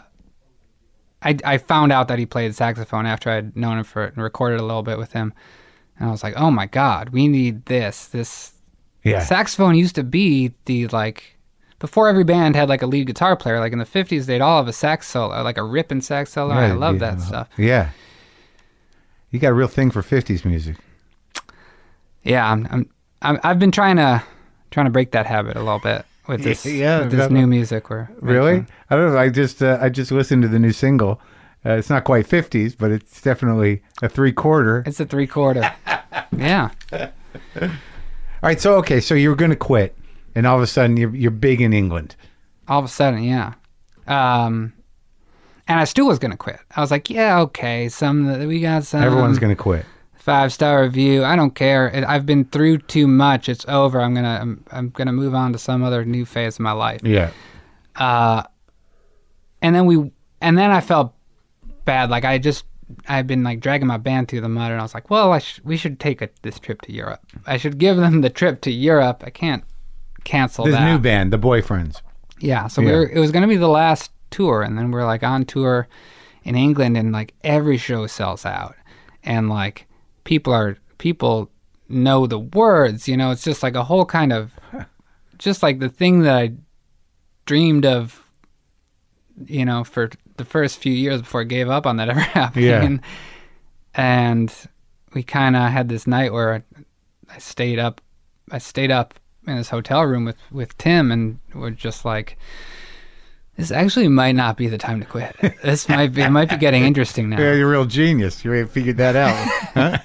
I I found out that he played saxophone after I'd known him for it and recorded a little bit with him, and I was like, oh my god, we need this. This Yeah. saxophone used to be the like before every band had like a lead guitar player. Like in the fifties, they'd all have a sax solo, like a ripping sax solo. Yeah, I love yeah. that stuff. Yeah. You got a real thing for fifties music. Yeah, I'm, I'm, I'm I've been trying to trying to break that habit a little bit with this Yeah, with this that- new music. We're Really? making. I don't know. I just uh, I just listened to the new single. Uh, it's not quite fifties, but it's definitely a three quarter. It's a three quarter. Yeah. All right. So okay. So you're going to quit, and all of a sudden you're you're big in England. All of a sudden, yeah. Um, and I still was gonna quit. I was like, yeah, okay, some we got some. Everyone's going to quit. five star review. I don't care. It, I've been through too much. It's over. I'm gonna I'm, I'm gonna move on to some other new phase of my life. Yeah. Uh, and then we and then I felt bad. Like I just I've been like dragging my band through the mud, and I was like, well, I sh- we should take a, this trip to Europe. I should give them the trip to Europe. I can't cancel This that. new band, the Boyfriends. Yeah. So Yeah. we were. It was gonna be the last tour, and then we're like on tour in England, and like every show sells out, and like people are people know the words. You know, it's just like a whole kind of just like the thing that I dreamed of. You know, for the first few years before I gave up on that ever happening. Yeah. And, and we kind of had this night where I, I stayed up, I stayed up in this hotel room with, with Tim, and we're just like, this actually might not be the time to quit. This might be, it might be getting interesting now. Yeah, you're a real genius. You figured that out. Huh?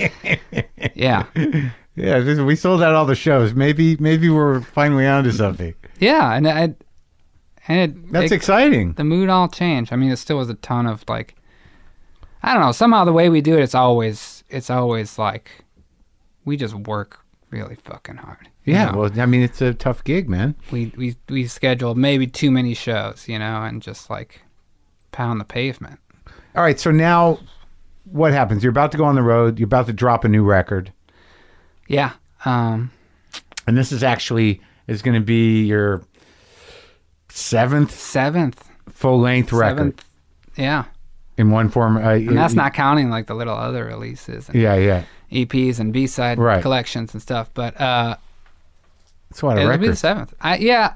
Yeah. Yeah, this, we sold out all the shows. Maybe maybe we're finally onto something. Yeah. And I, and it, That's it, exciting. the mood all changed. I mean, it still was a ton of like, I don't know, somehow the way we do it, it's always, it's always like, we just work really fucking hard. you Yeah, know? well, I mean, it's a tough gig, man. we, we, we schedule maybe too many shows, you know, and just like pound the pavement. All right, so now what happens? You're about to go on the road. You're about to drop a new record. Yeah. Um, And this is actually, is going to be your seventh seventh. full-length record Seventh. Yeah. in one form. Uh, And that's not counting like the little other releases and Yeah, yeah. E Ps and B-side Right. collections and stuff. But uh, That's what a it'll be the record. seventh. I, yeah.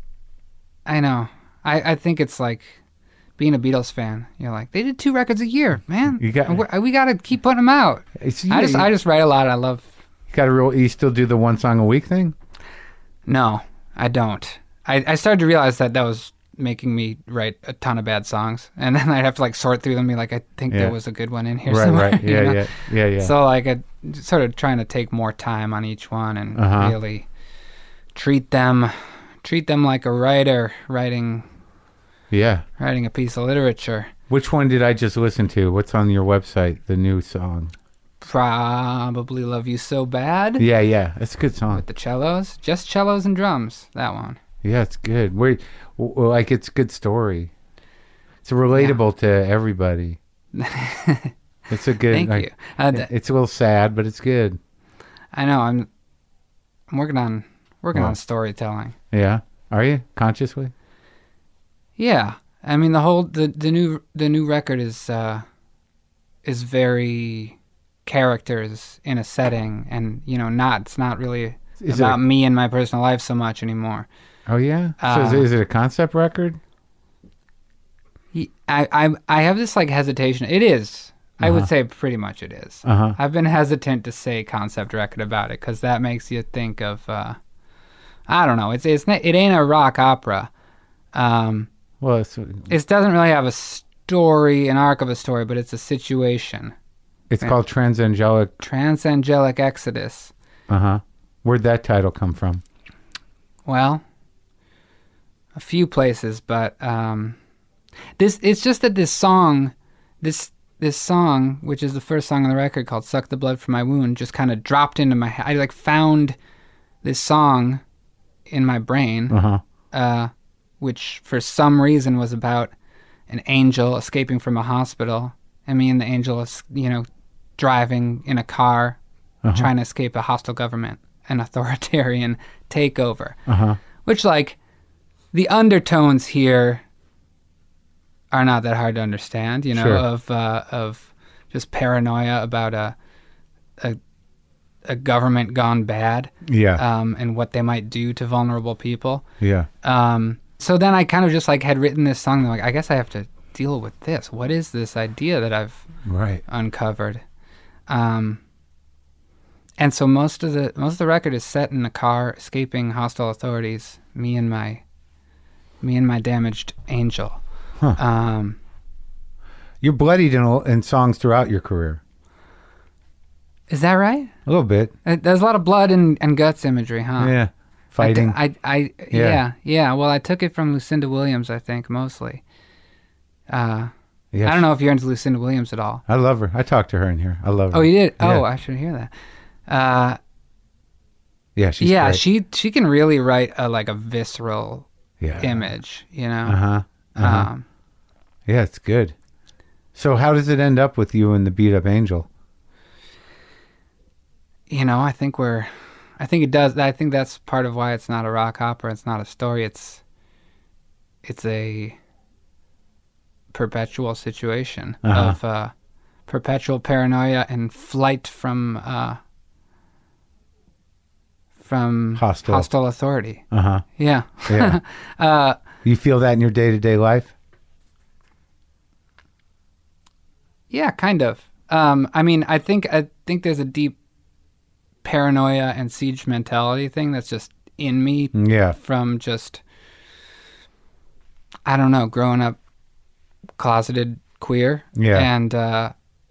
I know. I, I think it's like being a Beatles fan. You're like, they did two records a year, man. You got- And we're- we got to keep putting them out. It's, I just you, I just write a lot. I love. got a real. You still do the one song a week thing? No, I don't. I, I started to realize that that was making me write a ton of bad songs, and then I'd have to like sort through them and be like, I think Yeah. there was a good one in here Right, somewhere. right. you Yeah, know? yeah, yeah, yeah. So like I sort of trying to take more time on each one and Uh-huh. really treat them treat them like a writer writing yeah. writing a piece of literature. Which one did I just listen to? What's on your website? The new song. Probably Love You So Bad Yeah, yeah. That's a good song. with the cellos, just cellos and drums. That one. Yeah, it's good. Wait, well, like it's a good story. It's relatable to everybody. It's a good. Thank like, you. Uh, th- It's a little sad, but it's good. I know. I'm I'm working on working What? on storytelling. Yeah. Are you consciously? Yeah, I mean the whole the, the new the new record is uh, is very characters in a setting, and you know, not it's not really Is it about a- me and my personal life so much anymore. Oh yeah. so is Uh, it, is it a concept record? He- I I I have this like hesitation. It is. I Uh-huh. would say pretty much it is. Uh huh. I've been hesitant to say concept record about it because that makes you think of uh, I don't know. It's it's not, it ain't a rock opera. Um, Well, it's it doesn't really have a story, an arc of a story, but it's a situation. it's Yeah. called Transangelic. Transangelic Exodus. Uh huh. Where'd that title come from? Well, a few places, but um, this it's just that this song, this this song, which is the first song on the record called "Suck the Blood from My Wound," just kind of dropped into my head. I like found this song in my brain, Uh huh. uh, which for some reason was about an angel escaping from a hospital, and me and the angel, is, you know, driving in a car, Uh-huh. trying to escape a hostile government, an authoritarian takeover. Uh huh. Which, like, the undertones here are not that hard to understand, you know, Sure. of uh, of just paranoia about a a, a government gone bad, Yeah. um, and what they might do to vulnerable people. yeah. Um, so then I kind of just like had written this song. And I'm like, I guess I have to deal with this. What is this idea that I've Right. uncovered? Um, and so most of the most of the record is set in a car escaping hostile authorities. Me and my me and my damaged angel. Huh. Um, You're bloodied in, a- in songs throughout your career. is that right? A little bit. Uh, There's a lot of blood and, and guts imagery, huh? Yeah. Fighting. I, I, I Yeah. yeah, yeah. Well, I took it from Lucinda Williams, I think, mostly. Uh, Yeah, I don't know if you're into Lucinda Williams at all. I love her. I talked to her in here. I love her. Oh, you did? Yeah. Oh, I should hear that. Uh, Yeah, she's yeah, great. she she can really write a like a visceral yeah. image, you know. Uh-huh. Uh-huh. Um, Yeah, it's good. So how does it end up with you and the Beat Up Angel? you know, I think we're, I think it does. I think that's part of why it's not a rock opera. It's not a story. It's, it's a perpetual situation Uh-huh. of uh, perpetual paranoia and flight from uh, from Hostile. hostile authority. Uh-huh. Yeah. Yeah. uh, You feel that in your day-to-day life? yeah, kind of. Um, I mean, I think I think there's a deep paranoia and siege mentality thing that's just in me Yeah. from just, I don't know, growing up closeted queer. Yeah. And, uh,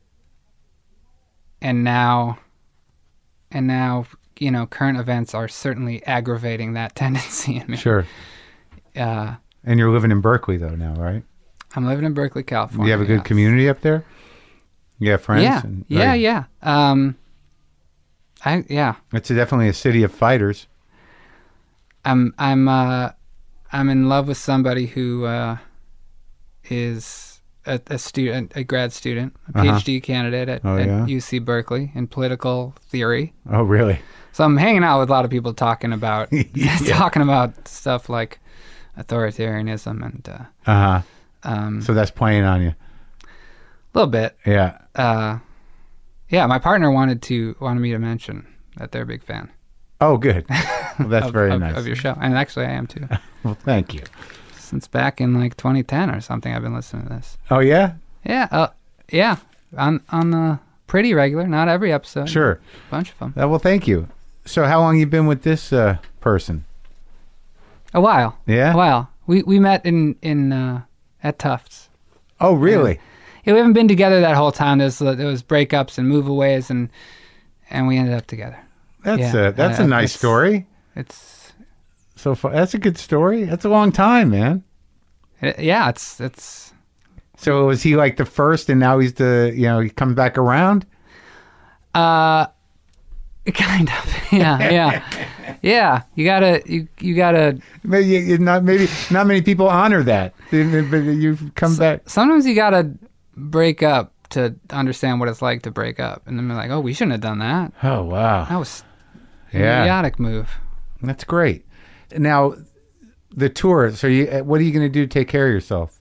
and now, and now, you know, current events are certainly aggravating that tendency in me. Sure. Uh, And you're living in Berkeley, though, now, right? I'm living in Berkeley, California. You have a good yes. community up there? You have friends? Yeah. And- Yeah. right. Yeah. Um, I, yeah. It's a, definitely a city of fighters. I'm, I'm, uh, I'm in love with somebody who, uh, is a, a student, a grad student, a Uh-huh. PhD candidate at, Oh, at yeah? U C Berkeley in political theory. Oh, really? So I'm hanging out with a lot of people talking about Yeah. talking about stuff like authoritarianism and uh, Uh-huh. um, So that's playing on you. a little bit. Yeah. Uh, yeah, my partner wanted to wanted me to mention that they're a big fan. Oh, good. Well, that's of, very of, nice. of your show, and actually I am too. Well, thank you. Since back in like twenty ten or something, I've been listening to this. Oh, yeah? Yeah, uh, yeah, on on the pretty regular, not every episode. Sure. a bunch of them. Uh, well, thank you. So how long you been with this uh, person? A while. Yeah? A while. We we met in in uh, at Tufts. Oh, really? Yeah, we haven't been together that whole time. There's there was breakups and move-aways, and and we ended up together. That's Yeah, a that's uh, a nice it's- story. It's So far, that's a good story. That's a long time, man. it, yeah, it's it's So was he like the first, and now he's the you know he comes back around? uh kind of yeah yeah yeah. You gotta you you gotta. Maybe you- you not maybe not many people honor that, but you've come back. Sometimes you gotta break up to understand what it's like to break up, and then be like, oh, we shouldn't have done that. Oh wow, That was an Yeah. idiotic move. that's great. Now, the tour. So you, what are you going to do to take care of yourself?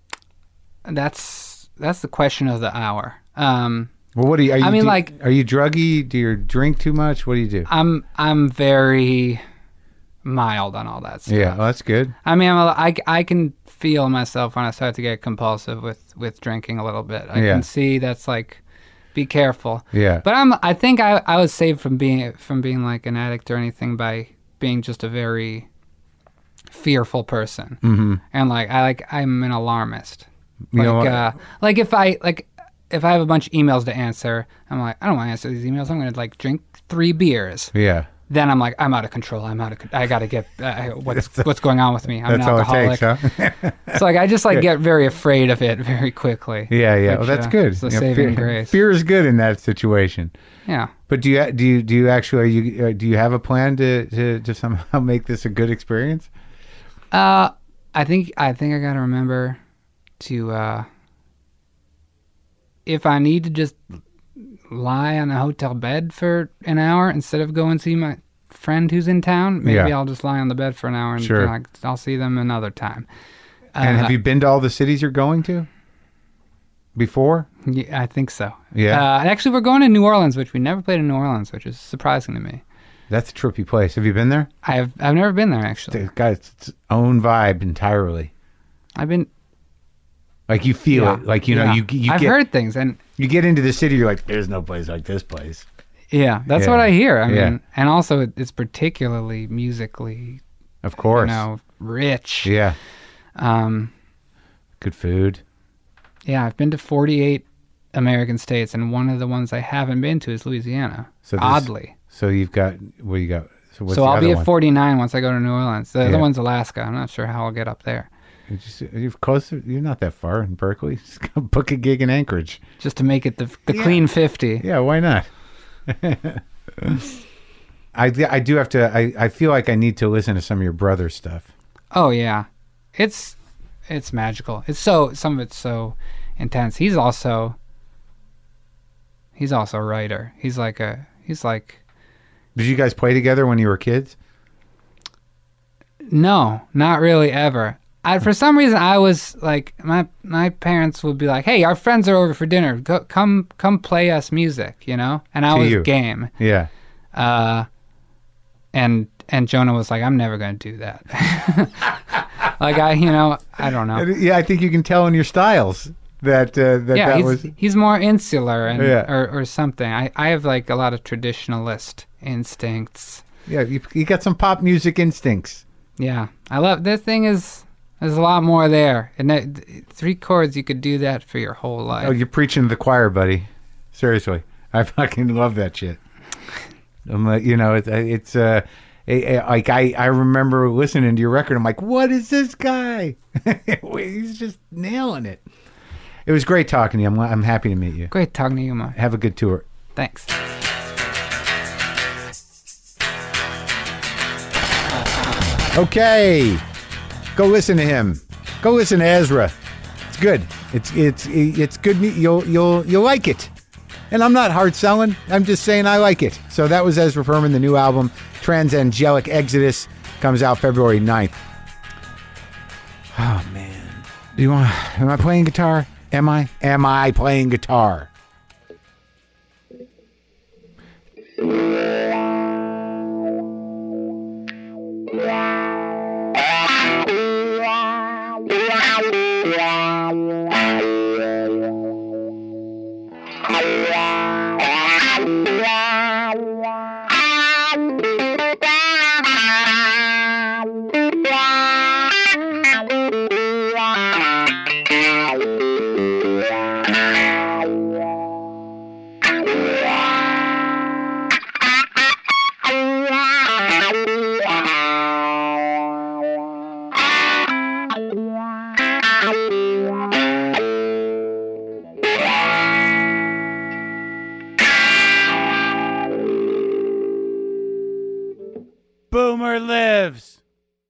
That's that's the question of the hour. Um, Well, what do you? Are you I mean, do- like- are you druggy? Do you drink too much? What do you do? I'm I'm very mild on all that stuff. Yeah, well, that's good. I mean, I'm a, I, I can feel myself when I start to get compulsive with, with drinking a little bit. I Yeah. can see that's like, be careful. Yeah, But I'm I think I, I was saved from being from being like an addict or anything by being just a very fearful person. mm-hmm. And like I like I'm an alarmist. You Like know what? uh, like if I like if I have a bunch of emails to answer, I'm like I don't want to answer these emails. I'm gonna like drink three beers. Yeah, Then I'm like, I'm out of control. I'm out of. con- I gotta get. Uh, what's what's going on with me? I'm that's an all alcoholic. it takes, huh? So like, I just like Yeah. get very afraid of it very quickly. yeah, yeah. Which, Well, that's uh, good. It's a You know, saving fear, grace. fear is good in that situation. Yeah. But do you do you do you actually are you uh, do you have a plan to, to, to somehow make this a good experience? Uh, I think I think I gotta remember to uh, if I need to just lie on a hotel bed for an hour instead of going see my friend who's in town, maybe Yeah. I'll just lie on the bed for an hour and Sure. like, I'll see them another time. And Uh, have you been to all the cities you're going to before? Yeah, I think so. Yeah. Uh, and actually, we're going to New Orleans, which we never played in New Orleans, which is surprising to me. That's a trippy place. Have you been there? I've I've never been there actually. It's got its own vibe entirely. I've been. Like you feel yeah, it. Like you know yeah. you you I've get heard things, and you get into the city. You're like, there's no place like this place. yeah, that's Yeah. what I hear. I Yeah. mean, and also it, it's particularly musically, Of course. you know, rich. Yeah. Um, Good food. yeah, I've been to forty-eight American states, and one of the ones I haven't been to is Louisiana. So this- oddly, So you've got what do you got? So what's so the I'll other be one? at forty-nine once I go to New Orleans. The Yeah. other one's Alaska. I'm not sure how I'll get up there. Just, you're close. You're not that far in Berkeley. Just go book a gig in Anchorage. Just to make it the the Yeah. clean fifty. Yeah, why not? I, I do have to. I, I feel like I need to listen to some of your brother's stuff. Oh yeah, it's it's magical. It's so some of it's so intense. He's also he's also a writer. He's like a he's like Did you guys play together when you were kids? no, not really ever. I for some reason I was like my my parents would be like, "Hey, our friends are over for dinner. Go, come come play us music," you know, and I To was you. game. Yeah. Uh, and and Jonah was like, "I'm never gonna do that." Like I, you know, I don't know. Yeah, I think you can tell in your styles that uh, that Yeah, that he's, was. he's more insular and Yeah. or, or something. I, I have like a lot of traditionalist instincts. Yeah, you, you got some pop music instincts. Yeah, I love this thing. Is there's a lot more there, and that, three chords you could do that for your whole life. Oh, you're preaching to the choir, buddy. Seriously, I fucking love that shit. I'm like, you know, it's it's uh, eh, eh, like I I remember listening to your record. I'm like, what is this guy? He's just nailing it. It was great talking to you. I'm I'm happy to meet you. Great talking to you, Mark. Have a good tour. Thanks. Okay, go listen to him. Go listen to Ezra. It's good. It's it's it's good. You'll you'll you'll like it. And I'm not hard selling. I'm just saying I like it. So that was Ezra Furman. The new album, Transangelic Exodus, comes out February ninth. Oh man, do you want? Am I playing guitar? Am I? Am I playing guitar? Boomer lives.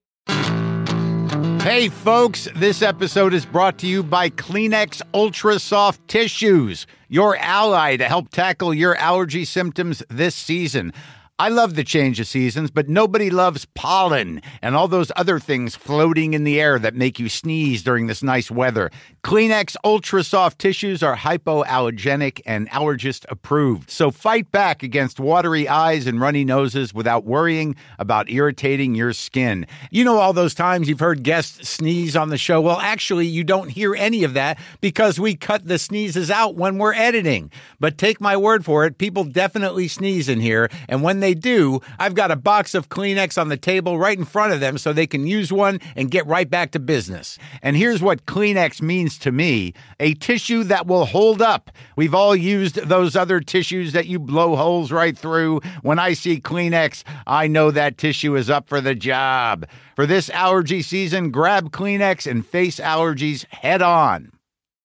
Hey folks, this episode is brought to you by Kleenex Ultra Soft Tissues, your ally to help tackle your allergy symptoms this season. I love the change of seasons, but nobody loves pollen and all those other things floating in the air that make you sneeze during this nice weather. Kleenex Ultra Soft Tissues are hypoallergenic and allergist approved. So fight back against watery eyes and runny noses without worrying about irritating your skin. You know all those times you've heard guests sneeze on the show? Well, actually, you don't hear any of that because we cut the sneezes out when we're editing. But take my word for it, people definitely sneeze in here, and when they do, I've got a box of Kleenex on the table right in front of them so they can use one and get right back to business. And here's what Kleenex means to me: a tissue that will hold up. We've all used those other tissues that you blow holes right through. When I see Kleenex, I know that tissue is up for the job. For this allergy season, grab Kleenex and face allergies head on.